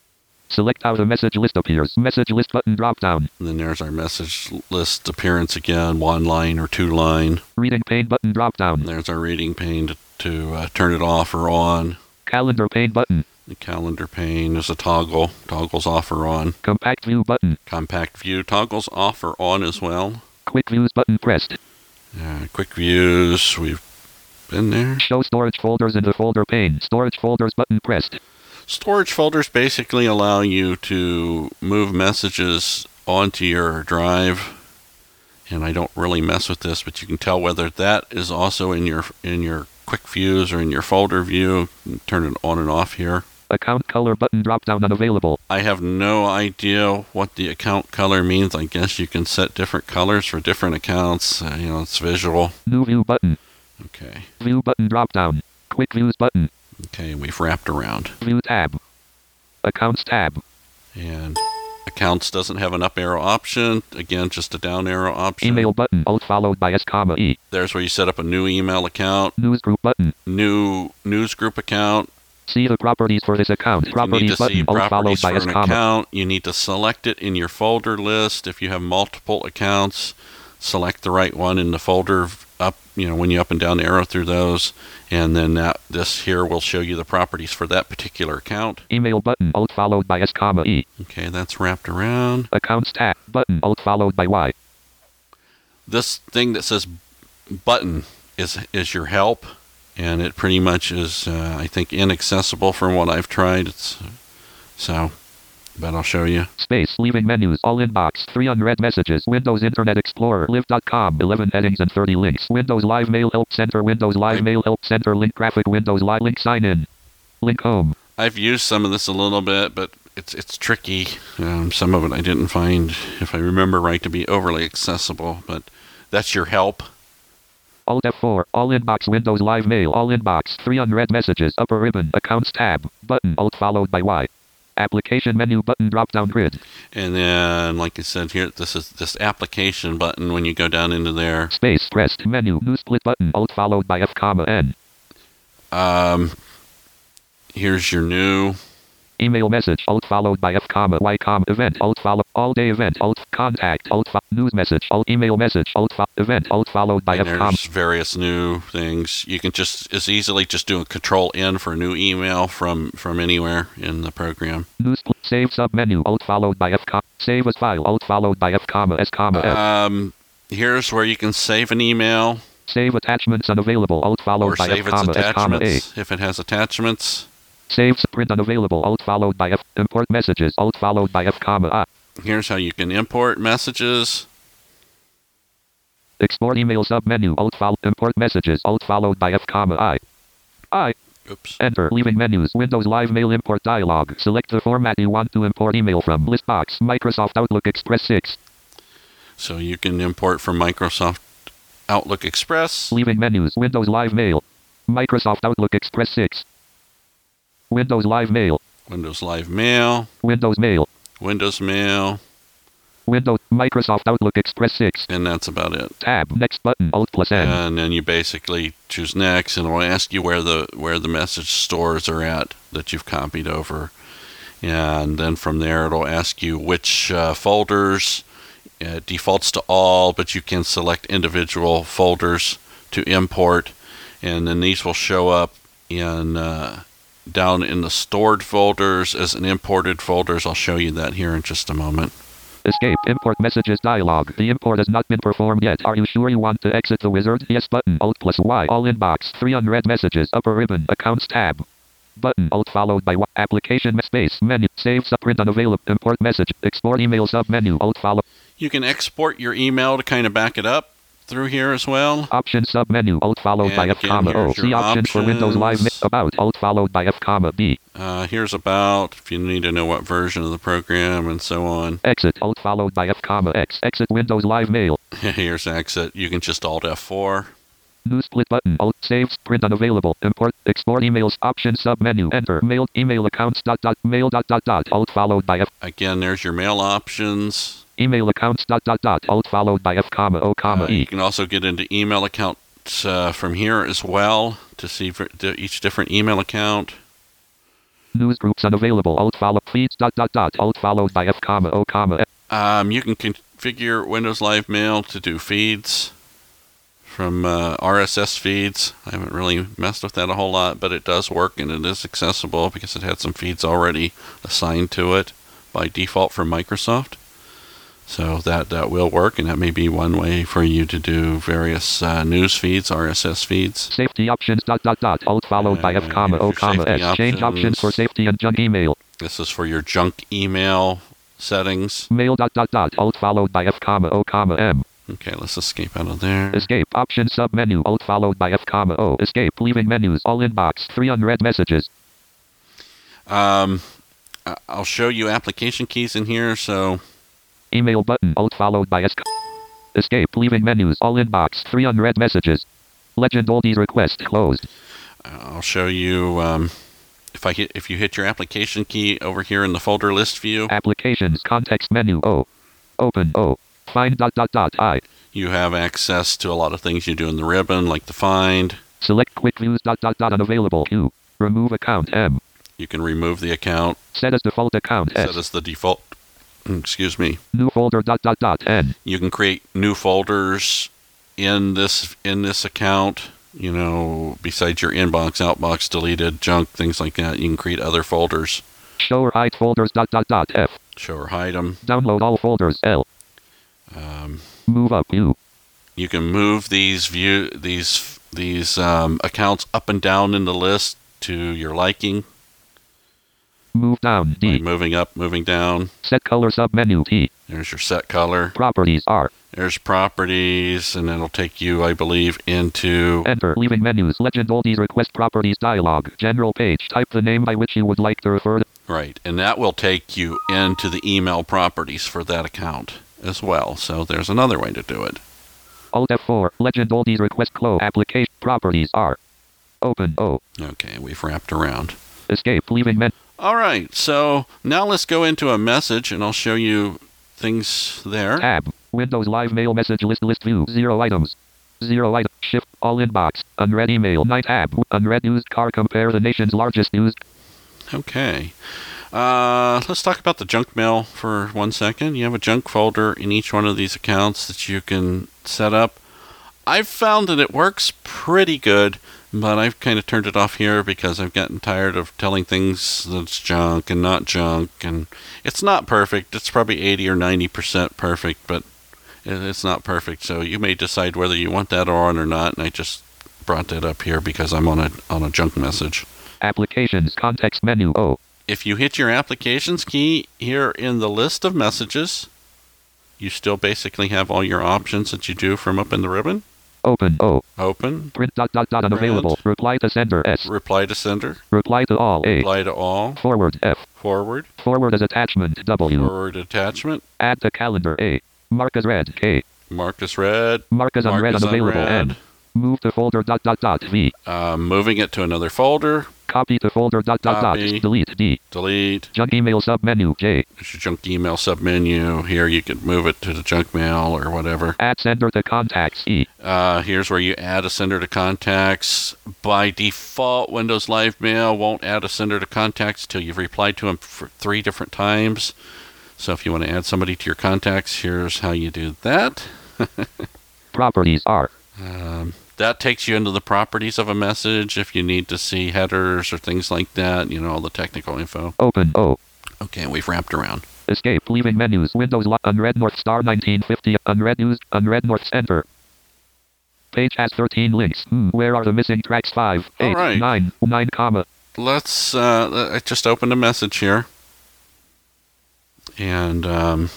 Select how the message list appears. Message list button drop down. And then there's our message list appearance again, one line or two line. Reading pane button drop down. And there's our reading pane to, to uh, turn it off or on. Calendar pane button. The calendar pane is a toggle. Toggles off or on. Compact view button. Compact view toggles off or on as well. Quick views button pressed. Uh, quick views, we've been there. Show storage folders in the folder pane. Storage folders button pressed. Storage folders basically allow you to move messages onto your drive. And I don't really mess with this, but you can tell whether that is also in your in your quick views or in your folder view. Turn it on and off here. Account color button drop down unavailable. I have no idea what the account color means. I guess you can set different colors for different accounts. Uh, you know, it's visual. New view button. Okay. View button drop down. Quick views button. Okay, we've wrapped around. View tab. Accounts tab. And accounts doesn't have an up arrow option. Again, just a down arrow option. Email button. Alt followed by S comma E. There's where you set up a new email account. News group button. New news group account. See the properties for this account. Properties you need to button. see Alt followed properties by for S an comma. account. You need to select it in your folder list. If you have multiple accounts, select the right one in the folder up, you know, when you up and down the arrow through those. And then that this here will show you the properties for that particular account. Email button. Alt followed by S comma E. Okay, that's wrapped around. Accounts tab. Button. Alt followed by Y. This thing that says button is is your help. And it pretty much is, uh, I think, inaccessible from what I've tried. It's, so, but I'll show you. Space. Leaving menus. All inbox. Three unread messages. Windows Internet Explorer. Live dot com. eleven headings and thirty links. Windows Live Mail Help Center. Windows Live Right. Mail Help Center. Link graphic. Windows Live Link sign in. Link home. I've used some of this a little bit, but it's it's tricky. Um, some of it I didn't find, if I remember right, to be overly accessible. But that's your help. Alt F four. All inbox. Windows Live Mail. All inbox. Three unread messages. Upper ribbon. Accounts tab. Button. Alt followed by Y. Application menu button drop down grid. And then, like I said here, this is this application button when you go down into there. Space pressed menu. New split button. Alt followed by F comma N. Um, here's your new. Email message. Alt followed by F comma Y comma event. Alt follow. All day event. Alt contact. Alt fo- news message. Alt email message. Alt fo- event. Alt followed by And F comma. there's various new things. You can just as easily just do a control N for a new email from, from anywhere in the program. New split. Save sub menu. Alt followed by F comma. Save as file. Alt followed by F comma S comma F. Um, here's where you can save an email Save attachments unavailable. Alt or followed by save F its comma S comma A. attachments if it has attachments. Save print unavailable. Alt followed by F. Import messages. Alt followed by F comma A. Here's how you can import messages. Export email sub menu. Alt follow. Import messages. Alt followed by F comma I. I. Oops. Enter. Leaving menus. Windows Live Mail import dialog. Select the format you want to import email from. List box. Microsoft Outlook Express six. So you can import from Microsoft Outlook Express. Leaving menus. Windows Live Mail. Microsoft Outlook Express six. Windows Live Mail. Windows Live Mail. Windows Mail. Windows Mail. Windows. Microsoft Outlook Express six. And that's about it. Tab. Next button. Alt plus N. And then you basically choose next, and it'll ask you where the where the message stores are at that you've copied over. And then from there, it'll ask you which uh, folders. It defaults to all, but you can select individual folders to import. And then these will show up in uh, down in the stored folders as an imported folders. I'll show you that here in just a moment. Escape. Import messages dialog. The import has not been performed yet. Are you sure you want to exit the wizard? Yes button. Alt plus Y. All inbox. Three unread messages. Upper ribbon. Accounts tab. Button. Alt followed by Y. Application space. Menu. Save sub print unavailable. Import message. Export email sub menu. Alt follow. You can export your email to kind of back it up through here as well. Option sub menu. Alt followed And by F again, comma O. here's your See options for Windows Live. Ma- options. About. Alt followed by F comma B. Uh, here's about, if you need to know what version of the program and so on. Exit. Alt followed by F comma X. Exit Windows Live Mail. Here's exit. You can just Alt F four. New split button. Alt saves. Print unavailable. Import. Export emails. Option sub menu. Enter. Mail. Email accounts. Dot dot. Mail. Dot dot dot. Alt followed by F. Again, there's your mail options. Email accounts. Dot dot dot. Alt followed by F comma O comma Uh, you E. can also get into email accounts uh, from here as well to see for to each different email account. News groups unavailable. Alt follow feeds dot dot dot. Alt followed by F comma O comma F. Um, you can configure Windows Live Mail to do feeds from uh, R S S feeds. I haven't really messed with that a whole lot, but it does work and it is accessible because it had some feeds already assigned to it by default from Microsoft. So that, that will work, and that may be one way for you to do various uh, news feeds, R S S feeds. Safety options dot dot dot. Alt followed by F comma O comma S. Change options for safety and junk email. This is for your junk email settings. Mail dot dot dot. Alt followed by F comma O comma M. Okay, let's escape out of there. Escape option sub menu. Alt followed by F comma O. Escape leaving menus. All inbox. Three unread messages. Um, I'll show you application keys in here. So email button. Alt followed by S. Escape leaving menus. All inbox. Three unread messages. Legend oldies request closed. I'll show you. Um, if I hit, if you hit your application key over here in the folder list view. Applications context menu. O. Open O. Find dot dot dot I. You have access to a lot of things you do in the ribbon, like the find. Select quick views dot dot dot unavailable. Q. Remove account M. You can remove the account. Set as default account S. Set as the default. Excuse me. New folder dot dot dot N. You can create new folders in this in this account. You know, besides your inbox, outbox, deleted, junk, things like that. You can create other folders. Show or hide folders dot dot dot F. Show or hide them. Download all folders L. Um, move up U. You can move these view these these um, accounts up and down in the list to your liking. Move down D. By moving up, moving down. Set color submenu T. There's your set color. Properties R. There's properties, and it'll take you, I believe, into... Enter. Leaving menus. Legend oldies request properties dialog. General page. Type the name by which you would like to refer to. Right, and that will take you into the email properties for that account as well. So there's another way to do it. Alt F four. Legend oldies request close. Application. Properties R. Open O. Okay, we've wrapped around. Escape. Leaving menu. All right, so now let's go into a message, and I'll show you things there. Tab. Windows Live Mail message list list view. Zero items. Zero item. Shift. All inbox. Unread email. Night tab. Unread used car. Compare the nation's largest used. Okay. Uh, let's talk about the junk mail for one second. You have a junk folder in each one of these accounts that you can set up. I've found that it works pretty good, but I've kind of turned it off here because I've gotten tired of telling things that's junk and not junk. And it's not perfect. It's probably eighty or ninety percent perfect, but it's not perfect. So you may decide whether you want that on or not. And I just brought that up here because I'm on a on a junk message. Applications context menu O. If you hit your applications key here in the list of messages, you still basically have all your options that you do from up in the ribbon. Open O. Open. Print dot dot dot unavailable. Print. Reply to sender S. Reply to sender. Reply to all A. Reply to all. Forward F. Forward. Forward as attachment W. Forward attachment. Add to calendar A. Mark as read K. Mark as read. Mark as unread unavailable unread. N. Move to folder dot dot dot V. Uh, moving it to another folder. Copy to folder dot dot dot. Copy. Delete D. Delete. Junk email submenu J. There's your junk email submenu. Here you could move it to the junk mail or whatever. Add sender to contacts E. Uh, here's where you add a sender to contacts. By default, Windows Live Mail won't add a sender to contacts till you've replied to them for three different times. So if you want to add somebody to your contacts, here's how you do that. Properties R. Um, that takes you into the properties of a message if you need to see headers or things like that, you know, all the technical info. Open O. Okay, we've wrapped around. Escape leaving menus. Windows li- unread North Star nineteen fifty. Unread used. Unread North Enter. Page has thirteen links. Hmm, where are the missing tracks? five, eight, right. nine, nine, comma. Let's, uh, I just opened a message here. And, um...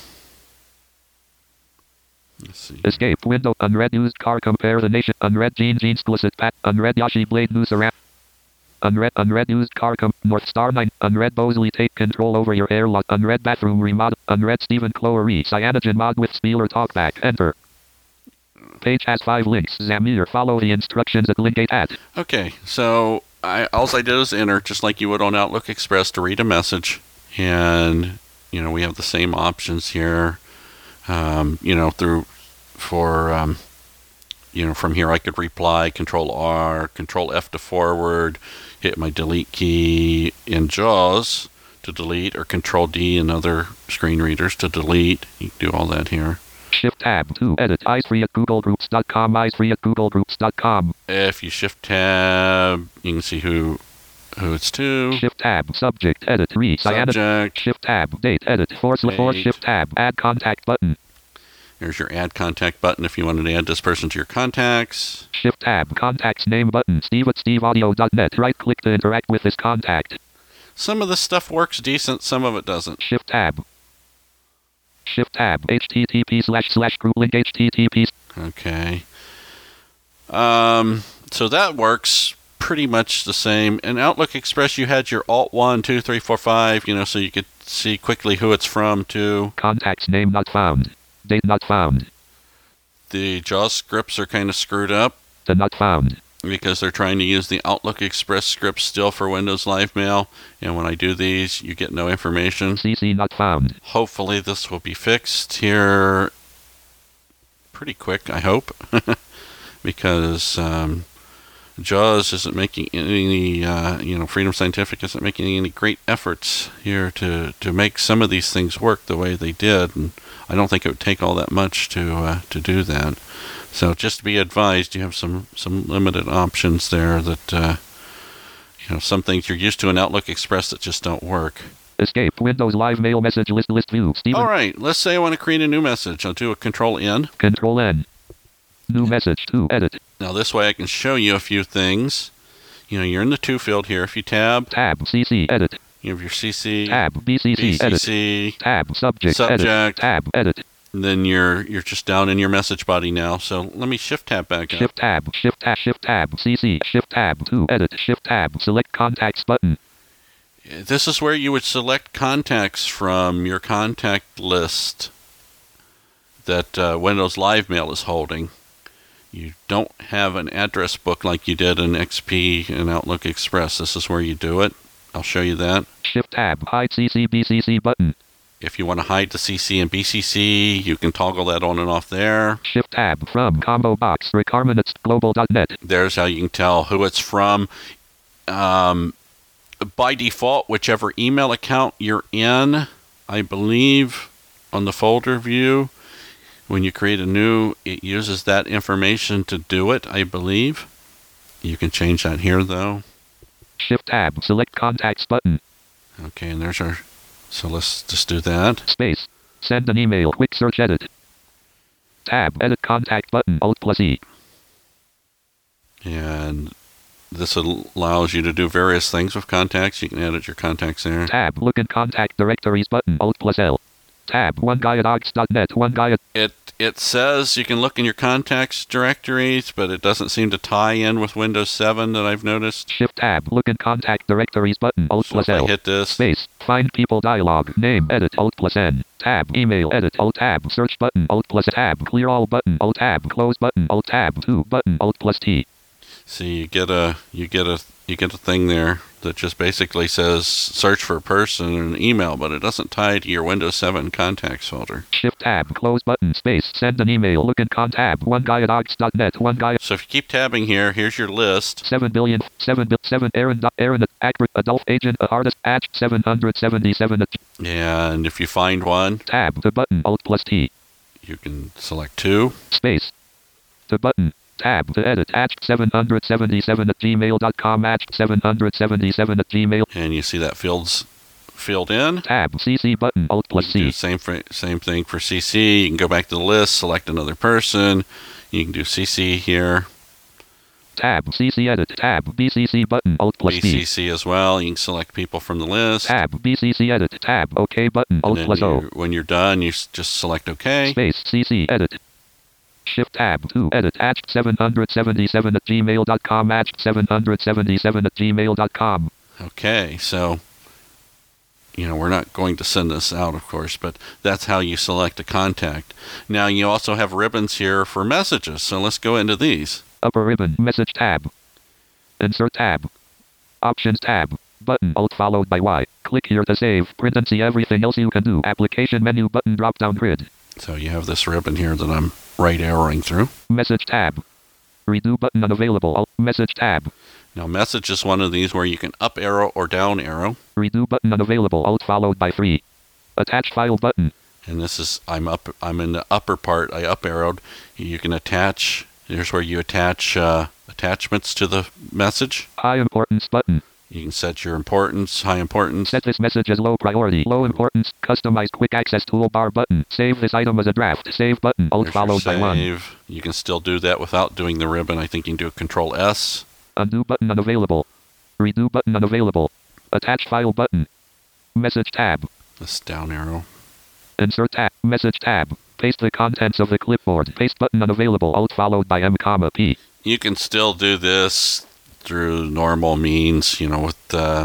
let's see. Escape window. Unread used car. Compare the nation. Unread jeans jeans explicit pat. Unread Yashi blade news around. Unread unread used car. Com- North Star nine. Unread Bosley take control over your air lot. Unread bathroom remodel. Unread Stephen Clowery cyanogen mod with Spieler talkback. Enter. Page has five links. Zamir. Follow the instructions at link eight at. Okay, so I all I did is enter, just like you would on Outlook Express, to read a message. And, you know, we have the same options here. Um, you know, through for um, you know, from here I could reply, Control R, Control F to forward, hit my delete key in JAWS to delete, or Control D in other screen readers to delete. You can do all that here. Shift tab to edit eyes free at google groups dot com, eyes free at google groups dot com. If you shift tab, you can see who who it's to. Shift tab, subject, edit, re, cyanide. Subject. Shift tab, date, edit, force, force, Date. shift tab, add contact button. There's your add contact button if you wanted to add this person to your contacts. Shift tab, contacts name button, steve at steve audio dot net. Right click to interact with this contact. Some of this stuff works decent, some of it doesn't. Shift tab. Shift tab, http slash slash group link http. Okay. Um, so that works pretty much the same. In Outlook Express, you had your alt one, two, three, four, five, you know, so you could see quickly who it's from to. Contacts name not found. Date not found. The JAWS scripts are kind of screwed up The not found. because they're trying to use the Outlook Express script still for Windows Live Mail. And when I do these, you get no information. C C not found. Hopefully this will be fixed here pretty quick, I hope. Because um, JAWS isn't making any, uh, you know, Freedom Scientific isn't making any great efforts here to, to make some of these things work the way they did. And I don't think it would take all that much to uh, to do that. So just be advised, you have some, some limited options there that, uh, you know, some things you're used to in Outlook Express that just don't work. Escape Windows Live Mail message list list view. Steven. All right, let's say I want to create a new message. I'll do a Control N. Control N. New message to edit. Now this way I can show you a few things. You know, you're in the to field here. If you tab, Tab C C edit. you have your C C, Tab B C C edit. B C C, Tab subject, Subject. edit. Tab edit. and then you're you're just down in your message body now. So let me shift tab back up. Shift tab. Shift tab. Shift tab. C C. Shift tab to edit. Shift tab. Select contacts button. This is where you would select contacts from your contact list that uh, Windows Live Mail is holding. You don't have an address book like you did in X P and Outlook Express. This is where you do it. I'll show you that. Shift tab. Hide C C B C C button. If you want to hide the C C and B C C, you can toggle that on and off there. Shift tab from combo box. Recarminets global dot net. There's how you can tell who it's from. Um, by default, whichever email account you're in, I believe, on the folder view, when you create a new, it uses that information to do it, I believe. You can change that here, though. Shift tab. Select contacts button. Okay, and there's our... So let's just do that. Space. Send an email. Quick search edit. Tab. Edit contact button. Alt plus E. And this allows you to do various things with contacts. You can edit your contacts there. Tab. Look in contact directories button. Alt plus L. Tab. one guy at args dot net. one guy at... It it says you can look in your contacts directories, but it doesn't seem to tie in with Windows seven that I've noticed. Shift tab. Look in contact directories button. Alt So plus if I L. hit this, Space. Find people dialog. Name. Edit. Alt plus N. Tab. Email. Edit. Alt tab. Search button. Alt plus tab. Clear all button. Alt tab. Close button. Alt tab. two button. Alt plus T. see you get a you get a you get a thing there that just basically says search for a person and an email, but it doesn't tie to your Windows seven contacts folder. Shift tab. Close button. Space. Send an email. Look in contact. one guy at args dot net. one guy at... So if you keep tabbing here, here's your list. Seven billion, seven bil, seven Aaron, dot- Aaron, accurate, adult, agent, uh, artist, at seven hundred seventy-seven, And if you find one, tab, the button, alt plus T, you can select two. space, the button, tab, to edit, at seven hundred seventy-seven at gmail dot com, at seven hundred seventy-seven at gmail, And you see that field's filled in. tab, C C button, alt plus You can do C, same for, same thing for C C. You can go back to the list, select another person. You can do C C here, tab, C C edit, tab, B C C button, alt plus B B, C C as well. You can select people from the list. tab, B C C edit, tab, OK button, And alt then plus O, you- when you're done, you s- just select OK. space, C C edit. Shift tab to edit at seven hundred seventy-seven at gmail dot com, at seven hundred seventy-seven at gmail dot com. Okay, so, you know, we're not going to send this out, of course, but that's how you select a contact. Now, you also have ribbons here for messages, so let's go into these. Upper ribbon, message tab. Insert tab. Options tab. Button alt followed by Y. Click here to save. Print and see everything else you can do. Application menu button drop down grid. So you have this ribbon here that I'm right arrowing through. Message tab. Redo button unavailable. Alt message tab. Now, message is one of these where you can up arrow or down arrow. Redo button unavailable. Alt followed by three. Attach file button. And this is, I'm up, I'm in the upper part. I up arrowed. You can attach, here's where you attach uh, attachments to the message. High importance button. You can set your importance, high importance. Set this message as low priority, low importance, customized quick access toolbar button. Save this item as a draft. Save button. Alt There's followed your by one. save. You can still do that without doing the ribbon. I think you can do a control S. Undo button unavailable. Redo button unavailable. Attach file button. Message tab. This down arrow. Insert tab. Message tab. Paste the contents of the clipboard. Paste button unavailable. Alt followed by M, comma P. You can still do this through normal means, you know, with uh,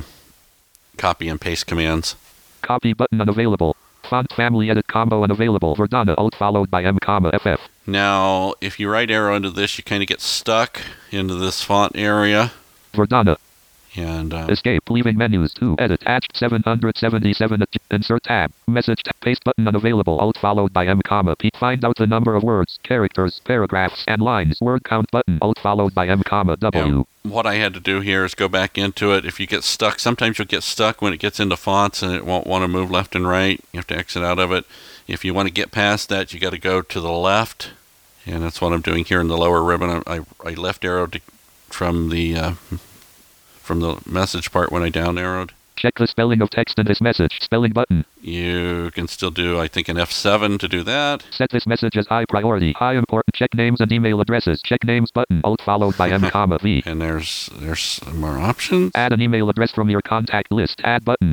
copy and paste commands. Copy button unavailable. Font family edit combo unavailable. Verdana. Alt followed by M, comma F F. Now, if you right arrow into this, you kind of get stuck into this font area. Verdana. And uh, Escape. Leaving menus. To edit. Attached seven hundred seventy-seven. Insert tab. Message tab. Paste button unavailable. Alt followed by M, comma P. Find out the number of words, characters, paragraphs, and lines. Word count button. Alt followed by M, comma W. Yeah, what I had to do here is go back into it. If you get stuck, sometimes you'll get stuck when it gets into fonts and it won't want to move left and right. You have to exit out of it. If you want to get past that, you got to go to the left. And that's what I'm doing here in the lower ribbon. I, I, I left arrowed to, from the uh, from the message part when I down arrowed. Check the spelling of text in this message. Spelling button. You can still do, I think, an F seven to do that. Set this message as high priority. High important. Check names and email addresses. Check names button. Alt followed by M, comma V. And there's there's some more options. Add an email address from your contact list. Add button.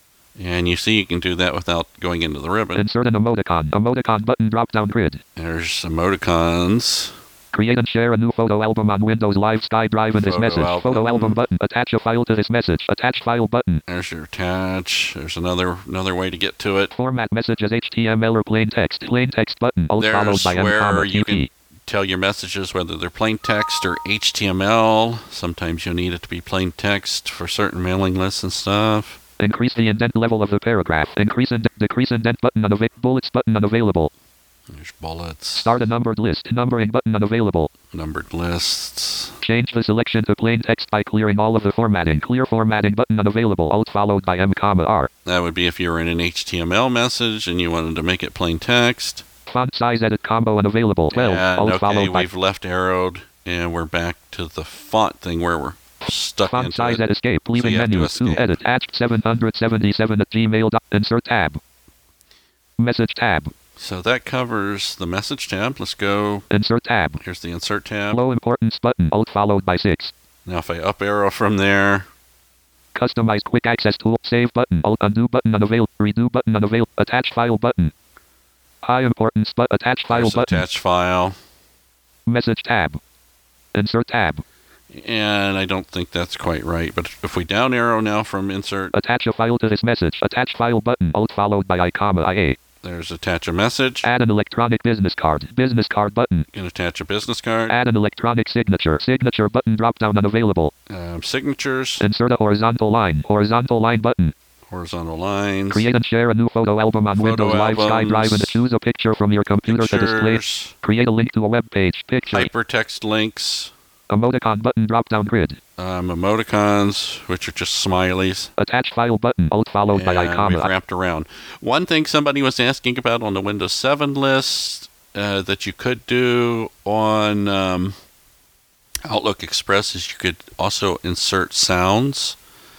And you see you can do that without going into the ribbon. Insert an emoticon. Emoticon button drop down grid. There's emoticons. Create and share a new photo album on Windows Live SkyDrive in this Photo message. album. Photo album button. Attach a file to this message. Attach file button. There's your attach. There's another another way to get to it. Format message as H T M L or plain text. Plain text button. Alt followed There's by M, where comma you T P. can tell your messages whether they're plain text or H T M L. Sometimes you'll need it to be plain text for certain mailing lists and stuff. Increase the indent level of the paragraph. Increase and decrease indent button unavailable. Bullets button unavailable. There's bullets. Start a numbered list. Numbering button unavailable. Numbered lists. Change the selection to plain text by clearing all of the formatting. Clear formatting button unavailable. Alt followed by M, comma R. That would be if you were in an H T M L message and you wanted to make it plain text. Font size edit combo unavailable. twelve. And Alt okay, followed by we've left arrowed and we're back to the font thing where we're stuck font into size it. at escape. Leaving you have to menu. To escape. edit. Attached seven hundred seventy-seven at gmail. dot- Insert tab. Message tab. So that covers the message tab. Let's go. Insert tab. Here's the insert tab. Low importance button. Alt followed by six. Now if I up arrow from there, Customized quick access tool. Save button. Alt undo button unavailable. Redo button unavailable. Attach file button. High importance but attach file there's button. attach file. Message tab. Insert tab. And I don't think that's quite right. But if we down arrow now from insert, Attach a file to this message. Attach file button. Alt followed by I, comma I A. there's attach a message. Add an electronic business card. Business card button. You can attach a business card. Add an electronic signature. Signature button drop down unavailable. Um, signatures. Insert a horizontal line. Horizontal line button. Horizontal lines. Create and share a new photo album on Photo Windows Live albums. SkyDrive and choose a picture from your computer to display. Pictures. Create a link to a web page. Picture. Hypertext links. Emoticon button drop down grid. Um, emoticons, which are just smileys. Attach file button. Alt followed by I, And comma. we've wrapped around. One thing somebody was asking about on the Windows seven list uh, that you could do on um, Outlook Express is you could also insert sounds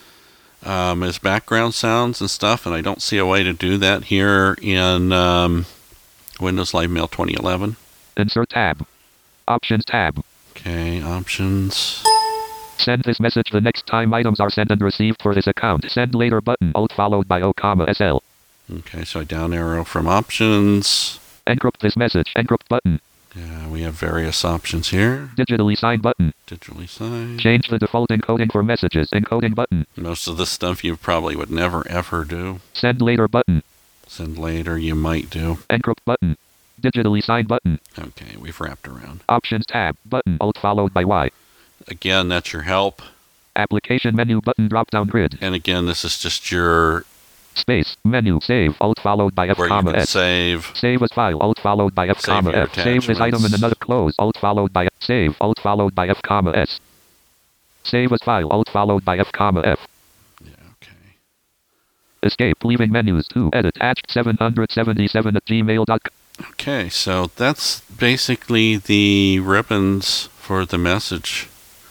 um, as background sounds and stuff, and I don't see a way to do that here in um, Windows Live Mail twenty eleven. Insert tab. Options tab. Okay, options. Send this message the next time items are sent and received for this account. Send later button. Alt followed by O, comma S L. Okay, so I down arrow from options. Encrypt this message. Encrypt button. Yeah, we have various options here. Digitally sign button. Digitally signed. Change the default encoding for messages. Encoding button. Most of this stuff you probably would never ever do. Send later button. Send later you might do. Encrypt button. Digitally sign button. Okay, we've wrapped around. Options tab. Button. Alt followed by Y. Again, that's your help. Application menu button drop down grid. And again, this is just your Space. Menu. Save. Alt followed by F, where you comma, can S. save. Save as file. Alt followed by F, Save comma, your F. Save this item in attachments. another close. Alt followed by F. Save. Alt followed by F, comma, S. Save as file. Alt followed by F, comma, F. Yeah, okay. Escape. Leaving menus. To edit. Hatch seven seventy-seven at gmail dot com. Okay, so that's basically the ribbons for the message.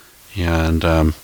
And um,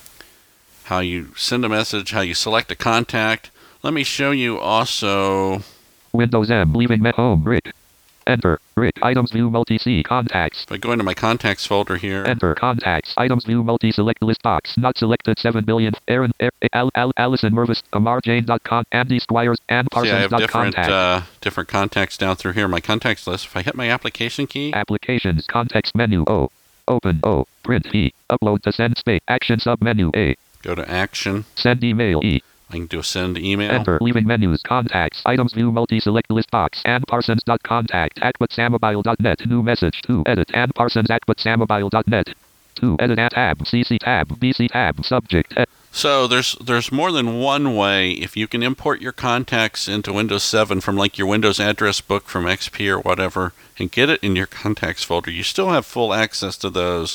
how you send a message, how you select a contact. Let me show you also... Windows M. Leaving met home. Rick. Enter. Rick. Items view multi-C. Contacts. If I go into my contacts folder here... Enter. Contacts. Items view multi-select list box. Not selected seven billion. Aaron. Er, Al, Al, Allison Mervis. Amar Jane dot com. Andy Squires. Ann See, I Parsons. have dot different, contact. uh, different contacts down through here. My contacts list. If I hit my application key... Applications. Context menu. O. Open. O. Print. E. Upload to send space. Action submenu. A. Go to Action. Send email. E. I can do a send email. Enter. Leaving menus. Contacts. Items view multi-select list box. Ann Parsons. dot contact. at samobile dot net. New message. To edit. Ann Parsons at samobile dot net. To edit at tab. C C tab. B C tab. Subject. E- So there's there's more than one way. If you can import your contacts into Windows seven from like your Windows address book from X P or whatever and get it in your contacts folder, you still have full access to those.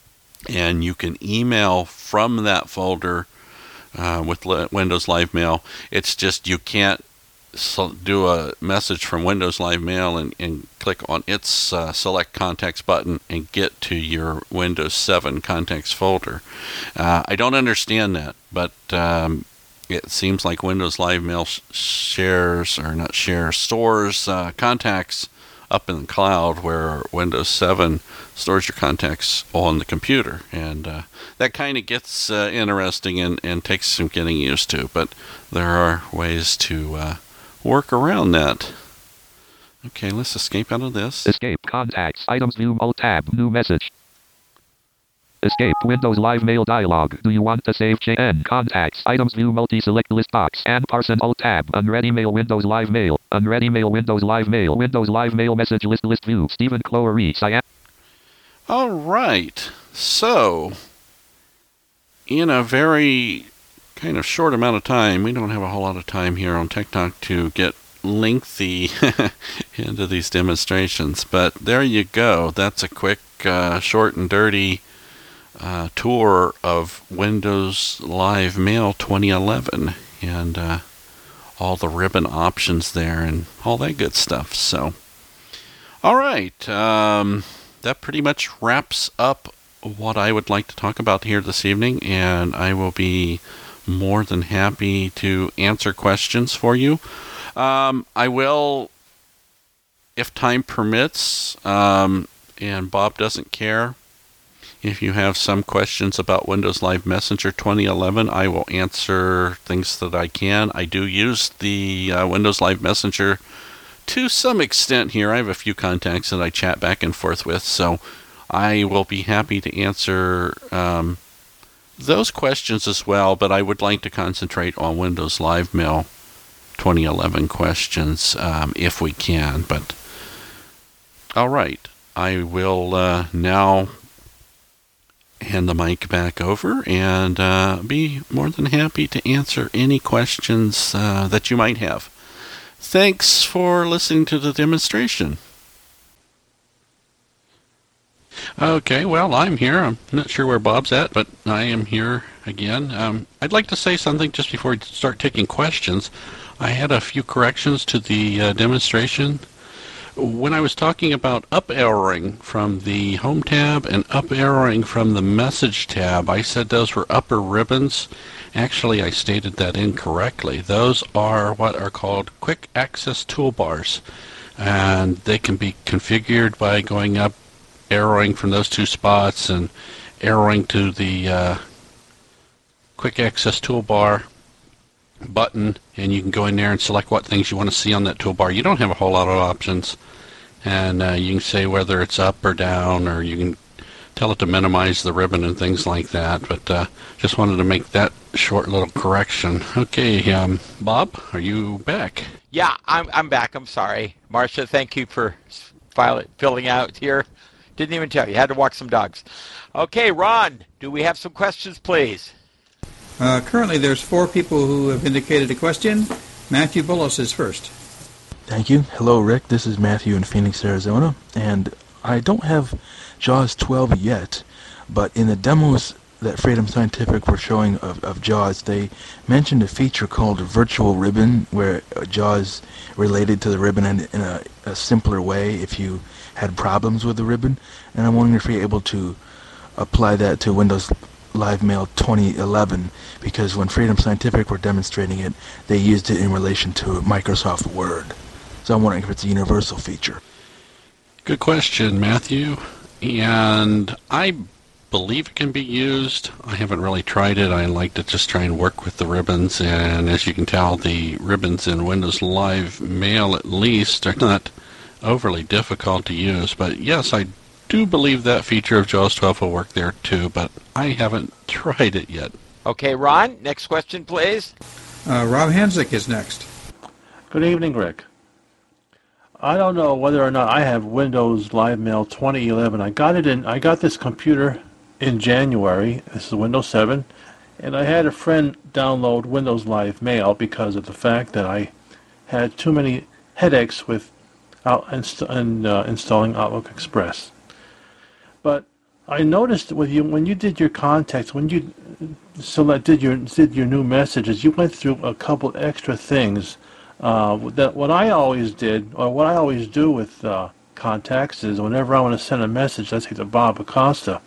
And you can email from that folder uh, with li- Windows Live Mail. It's just you can't so do a message from Windows Live Mail and, and click on its uh, select contacts button and get to your Windows seven contacts folder. Uh, I don't understand that, but um, it seems like Windows Live Mail sh- shares, or not shares, stores uh, contacts up in the cloud, where Windows seven stores your contacts on the computer. And uh, that kind of gets uh, interesting and, and takes some getting used to, but there are ways to uh, work around that. Okay, let's escape out of this. Escape. Contacts. Items view. Alt tab. New message. Escape. Windows Live Mail dialog. Do you want to save J N? Contacts. Items view multi-select list box. Ann Parsons. Alt tab. Unready mail. Windows Live Mail. Unready mail. Windows Live Mail. Windows Live Mail message list list view. Stephen Clowery. Cyan. All right. So, in a very kind of short amount of time, we don't have a whole lot of time here on Tech Talk to get lengthy into these demonstrations, but there you go. That's a quick, uh, short and dirty uh, tour of Windows Live Mail twenty eleven and uh, all the ribbon options there and all that good stuff. So, all right. Um, that pretty much wraps up what I would like to talk about here this evening, and I will be more than happy to answer questions for you. Um, I will, if time permits, um, and Bob doesn't care, if you have some questions about Windows Live Messenger twenty eleven, I will answer things that I can. I do use the uh, Windows Live Messenger to some extent here. I have a few contacts that I chat back and forth with, so I will be happy to answer um, those questions as well, but I would like to concentrate on Windows Live Mail twenty eleven questions um, if we can. But all right, I will uh, now hand the mic back over and uh, be more than happy to answer any questions uh, that you might have. Thanks for listening to the demonstration. Okay, well, I'm here. I'm not sure where Bob's at, but I am here again. Um, I'd like to say something just before we start taking questions. I had a few corrections to the uh, demonstration. When I was talking about up-arrowing from the Home tab and up-arrowing from the Message tab, I said those were upper ribbons. Actually, I stated that incorrectly. Those are what are called quick access toolbars, and they can be configured by going up, arrowing from those two spots, and arrowing to the uh, quick access toolbar button, and you can go in there and select what things you want to see on that toolbar. You don't have a whole lot of options, and uh, you can say whether it's up or down, or you can tell it to minimize the ribbon and things like that. But uh, just wanted to make that short little correction. Okay, um, Bob, are you back? Yeah, I'm I'm back. I'm sorry, Marcia. Thank you for file, filling out here. Didn't even tell you. Had to walk some dogs. Okay, Ron, do we have some questions, please? Uh, currently, there's four people who have indicated a question. Matthew Bullis is first. Thank you. Hello, Rick. This is Matthew in Phoenix, Arizona, and I don't have JAWS twelve yet, but in the demos that Freedom Scientific were showing of, of JAWS, they mentioned a feature called Virtual Ribbon, where JAWS related to the ribbon in, in a, a simpler way if you had problems with the ribbon, and I'm wondering if you're able to apply that to Windows Live Mail twenty eleven, because when Freedom Scientific were demonstrating it, they used it in relation to Microsoft Word. So I'm wondering if it's a universal feature. Good question, Matthew. And I believe it can be used. I haven't really tried it. I like to just try and work with the ribbons, and as you can tell, the ribbons in Windows Live Mail at least are not overly difficult to use. But yes, I do believe that feature of JAWS twelve will work there too, but I haven't tried it yet. Okay, Ron, next question, please. Uh, Rob Hansick is next. Good evening, Rick. I don't know whether or not I have Windows Live Mail twenty eleven. I got it in. I got this computer in January. This is Windows seven, and I had a friend download Windows Live Mail because of the fact that I had too many headaches with out inst- and, uh, installing Outlook Express. But I noticed with you when you did your contacts, when you select did your did your new messages, you went through a couple extra things. Uh, that what I always did, or what I always do with uh, contacts, is whenever I want to send a message, let's say to Bob Acosta,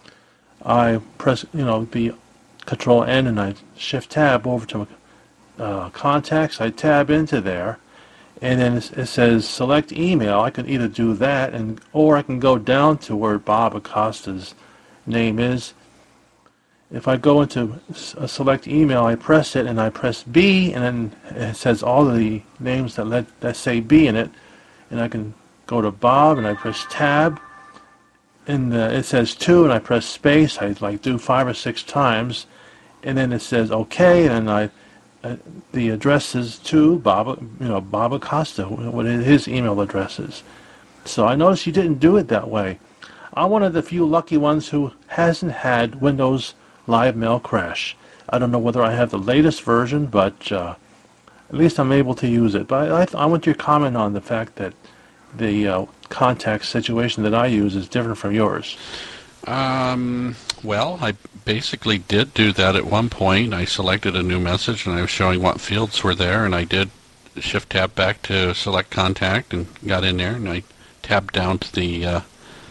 I press, you know, the Control N and I Shift Tab over to uh, contacts. I tab into there, and then it, it says select email. I can either do that, and or I can go down to where Bob Acosta's name is. If I go into a select email, I press it, and I press B, and then it says all of the names that let that say B in it, and I can go to Bob, and I press Tab, and uh, it says two, and I press space. I like do five or six times, and then it says OK, and I uh, the address is to Bob, you know, Bob Acosta, what his email address is. So I noticed you didn't do it that way. I'm one of the few lucky ones who hasn't had Windows Live Mail crash. I don't know whether I have the latest version, but uh, at least I'm able to use it. But I, I want your comment on the fact that the uh, contact situation that I use is different from yours. Um, well, I basically did do that at one point. I selected a new message, and I was showing what fields were there, and I did Shift Tab back to select contact and got in there, and I tabbed down to the uh,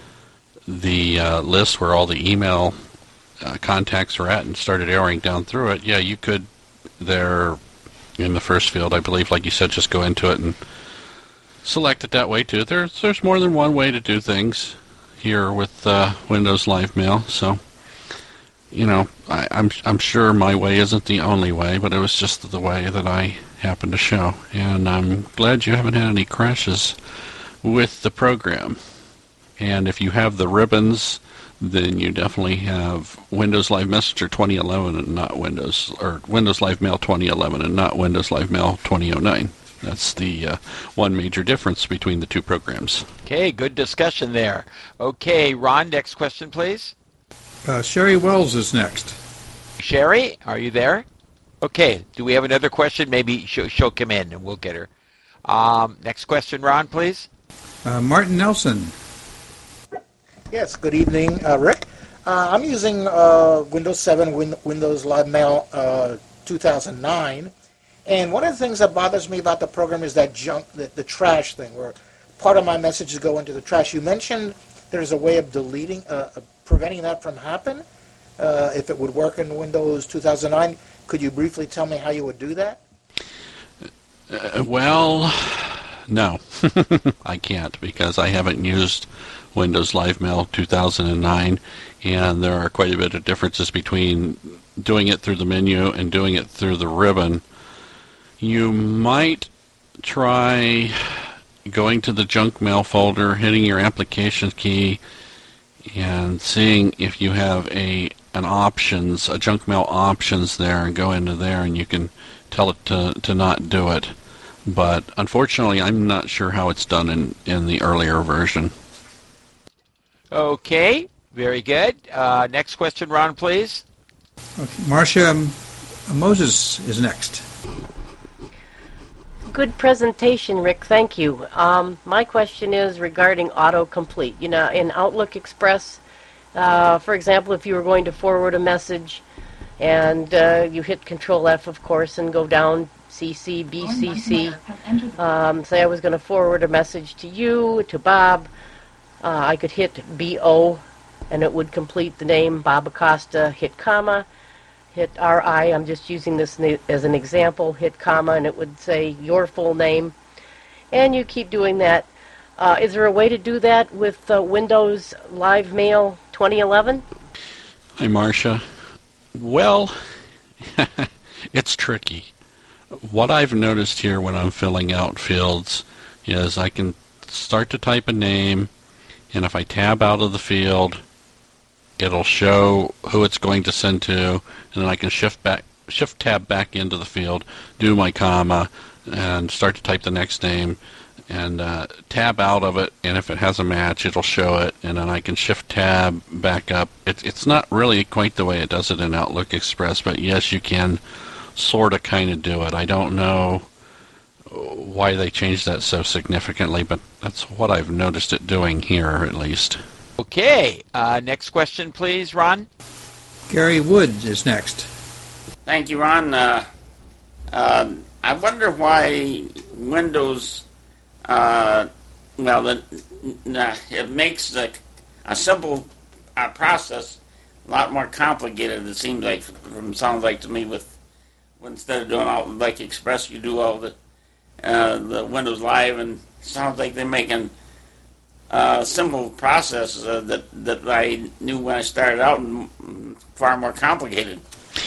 the uh, list where all the email Uh, contacts are at and started arrowing down through it. Yeah, you could there in the first field, I believe, like you said, just go into it and select it that way too. There's there's more than one way to do things here with uh, Windows Live Mail. So, you know, I, I'm I'm sure my way isn't the only way, but it was just the way that I happened to show. And I'm glad you haven't had any crashes with the program. And if you have the ribbons, then you definitely have Windows Live Messenger twenty eleven and not Windows, or Windows Live Mail twenty eleven and not Windows Live Mail twenty oh nine. That's the uh, one major difference between the two programs. Okay, good discussion there. Okay, Ron, next question, please. Uh, Sherry Wells is next. Sherry, are you there? Okay, do we have another question? Maybe she'll, she'll come in and we'll get her. Um, next question, Ron, please. Uh, Martin Nelson. Yes, good evening, uh, Rick. Uh, I'm using uh, Windows seven, Win- Windows Live Mail uh, two thousand nine, and one of the things that bothers me about the program is that junk, the, the trash thing, where part of my messages go into the trash. You mentioned there's a way of deleting, uh, preventing that from happening, uh, if it would work in Windows two thousand nine. Could you briefly tell me how you would do that? Uh, well, no, I can't, because I haven't used Windows Live Mail two thousand nine, and there are quite a bit of differences between doing it through the menu and doing it through the ribbon. You might try going to the junk mail folder, hitting your application key, and seeing if you have a an options, a junk mail options there, and go into there, and you can tell it to, to not do it. But unfortunately, I'm not sure how it's done in, in the earlier version. Okay, very good. Uh, next question, Ron, please. Okay. Marcia Moses is next. good presentation, Rick. Thank you. Um, my question is regarding autocomplete. You know, in Outlook Express, uh, for example, if you were going to forward a message and uh, you hit Control F, of course, and go down C C, B C C, um, say I was going to forward a message to you, to Bob, uh, I could hit B O and it would complete the name, Bob Acosta, hit comma, hit R I, I'm just using this as an example, hit comma, and it would say your full name. And you keep doing that. Uh, is there a way to do that with uh, Windows Live Mail twenty eleven? Hi, Marcia. Well, it's tricky. What I've noticed here when I'm filling out fields is I can start to type a name, and if I tab out of the field, it'll show who it's going to send to, and then I can shift back, shift tab back into the field, do my comma, and start to type the next name, and uh, tab out of it, and if it has a match, it'll show it, and then I can shift tab back up. It, it's not really quite the way it does it in Outlook Express, but yes, you can sort of kind of do it. I don't know why they changed that so significantly, but that's what I've noticed it doing here, at least. Okay, uh, next question, please, Ron. Gary Wood is next. Thank you, Ron. Uh, uh, I wonder why Windows, uh, well, the, uh, it makes the, a simple uh, process a lot more complicated, it seems like, from sounds like to me, with instead of doing all like Express, you do all the uh, the Windows Live, and it sounds like they're making uh, simple processes uh, that that I knew when I started out and far more complicated.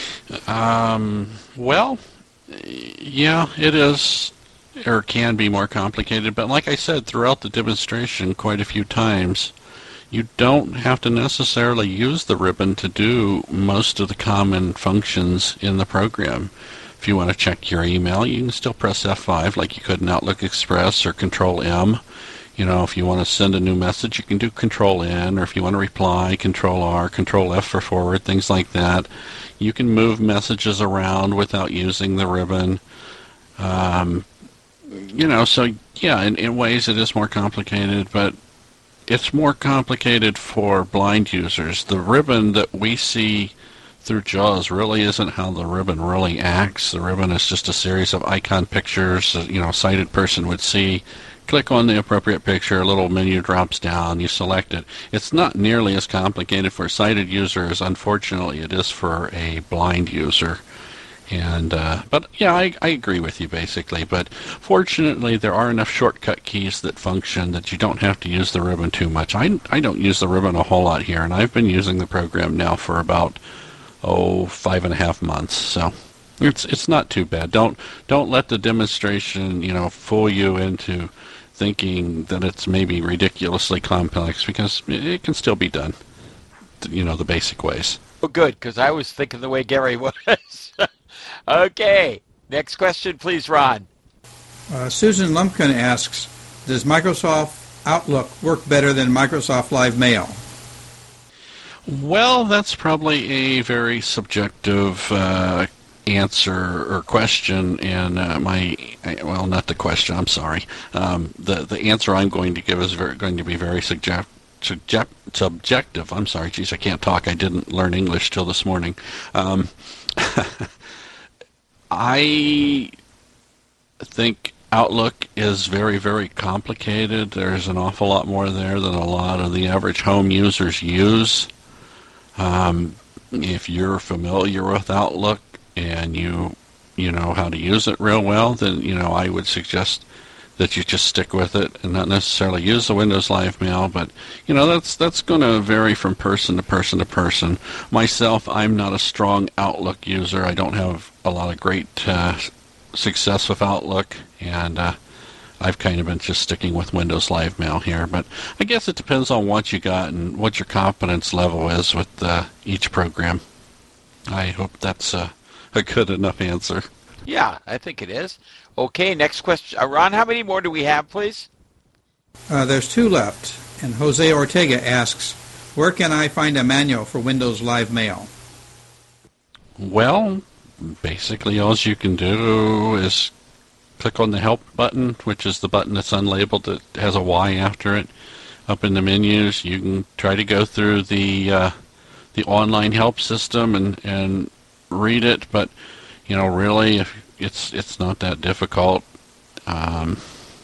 Um, well, yeah, it is, or can be more complicated, but like I said throughout the demonstration quite a few times, you don't have to necessarily use the ribbon to do most of the common functions in the program. If you want to check your email, you can still press F five like you could in Outlook Express, or Control M. You know, if you want to send a new message, you can do Control N, or if you want to reply, Control R, Control F for forward, things like that. You can move messages around without using the ribbon. Um, you know, so yeah, in, in ways it is more complicated, but it's more complicated for blind users. The ribbon that we see through JAWS really isn't how the ribbon really acts. The ribbon is just a series of icon pictures that, you know, a sighted person would see. Click on the appropriate picture, a little menu drops down, you select it. It's not nearly as complicated for a sighted user as, unfortunately, it is for a blind user. And uh, but yeah, I, I agree with you basically. But fortunately, there are enough shortcut keys that function that you don't have to use the ribbon too much. I, I don't use the ribbon a whole lot here, and I've been using the program now for about oh five and a half months. So it's it's not too bad. Don't don't let the demonstration you know fool you into thinking that it's maybe ridiculously complex, because it can still be done. You know, the basic ways. Oh, good, because I was thinking the way Gary was. Okay, next question, please, Ron. Uh, Susan Lumpkin asks, does Microsoft Outlook work better than Microsoft Live Mail? Well, that's probably a very subjective uh, answer or question, and uh, my, well, not the question, I'm sorry. Um, the, the answer I'm going to give is very, going to be very subjective. Subject, subjective. I'm sorry, geez, I can't talk. I didn't learn English till this morning. Um, I think Outlook is very, very complicated. There's an awful lot more there than a lot of the average home users use. Um, if you're familiar with Outlook and you you know how to use it real well, then you know I would suggest that you just stick with it and not necessarily use the Windows Live Mail. But you know that's that's going to vary from person to person to person. Myself, I'm not a strong Outlook user. I don't have a lot of great uh, success with Outlook, and uh, I've kind of been just sticking with Windows Live Mail here. But I guess it depends on what you got and what your confidence level is with uh, each program. I hope that's uh, a good enough answer. Yeah, I think it is. Okay, next question. Uh, Ron, how many more do we have, please? Uh, there's two left, and Jose Ortega asks, where can I find a manual for Windows Live Mail? Well, basically all you can do is click on the Help button, which is the button that's unlabeled that has a Y after it. Up in the menus, you can try to go through the uh, the online help system and, and read it, but you know, really, if it's it's not that difficult. Um,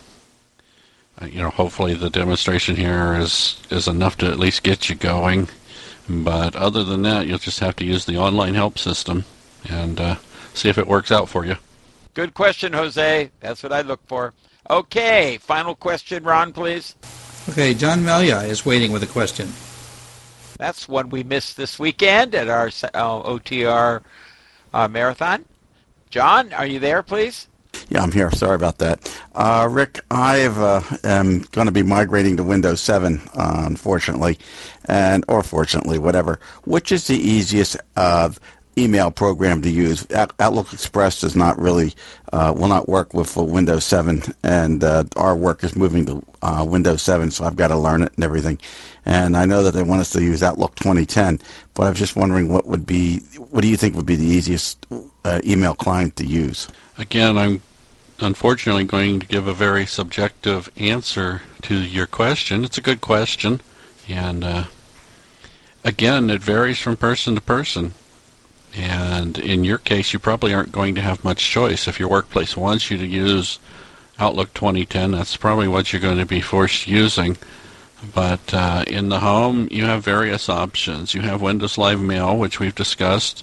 you know, hopefully the demonstration here is is enough to at least get you going. But other than that, you'll just have to use the online help system and uh, see if it works out for you. Good question, Jose. That's what I look for. Okay, final question, Ron, please. Okay, John Melia is waiting with a question. That's one we missed this weekend at our uh, O T R uh, marathon. John, are you there, please? Yeah, I'm here. Sorry about that. Uh, Rick, I uh, am going to be migrating to Windows seven, uh, unfortunately, and or fortunately, whatever. Which is the easiest uh, email program to use? Outlook Express does not really, uh, will not work with uh, Windows seven, and uh, our work is moving to uh, Windows seven, so I've got to learn it and everything. And I know that they want us to use Outlook twenty ten, but I was just wondering what would be, what do you think would be the easiest uh, email client to use? Again, I'm unfortunately going to give a very subjective answer to your question. It's a good question, and uh, again, it varies from person to person. And in your case, you probably aren't going to have much choice. If your workplace wants you to use Outlook twenty ten, that's probably what you're going to be forced using. But uh, in the home, you have various options. You have Windows Live Mail, which we've discussed.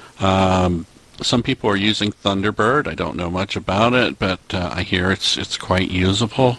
Um, some people are using Thunderbird. I don't know much about it, but uh, I hear it's it's quite usable.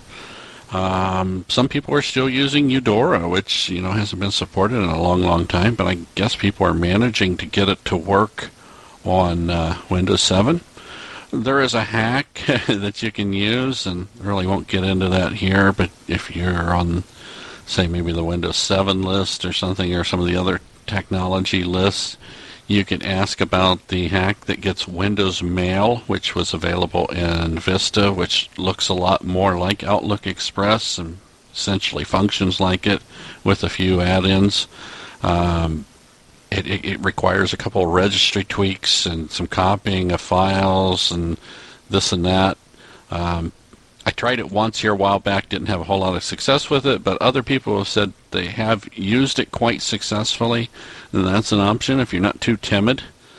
Um, some people are still using Eudora, which you know hasn't been supported in a long, long time. But I guess people are managing to get it to work on uh, Windows seven. There is a hack that you can use, and I really won't get into that here. But if you're on, say, maybe the Windows seven list or something, or some of the other technology lists, you can ask about the hack that gets Windows Mail, which was available in Vista, which looks a lot more like Outlook Express and essentially functions like it with a few add-ins. Um, it, it, it requires a couple of registry tweaks and some copying of files and this and that. Um, I tried it once here a while back, didn't have a whole lot of success with it, but other people have said they have used it quite successfully, and that's an option if you're not too timid.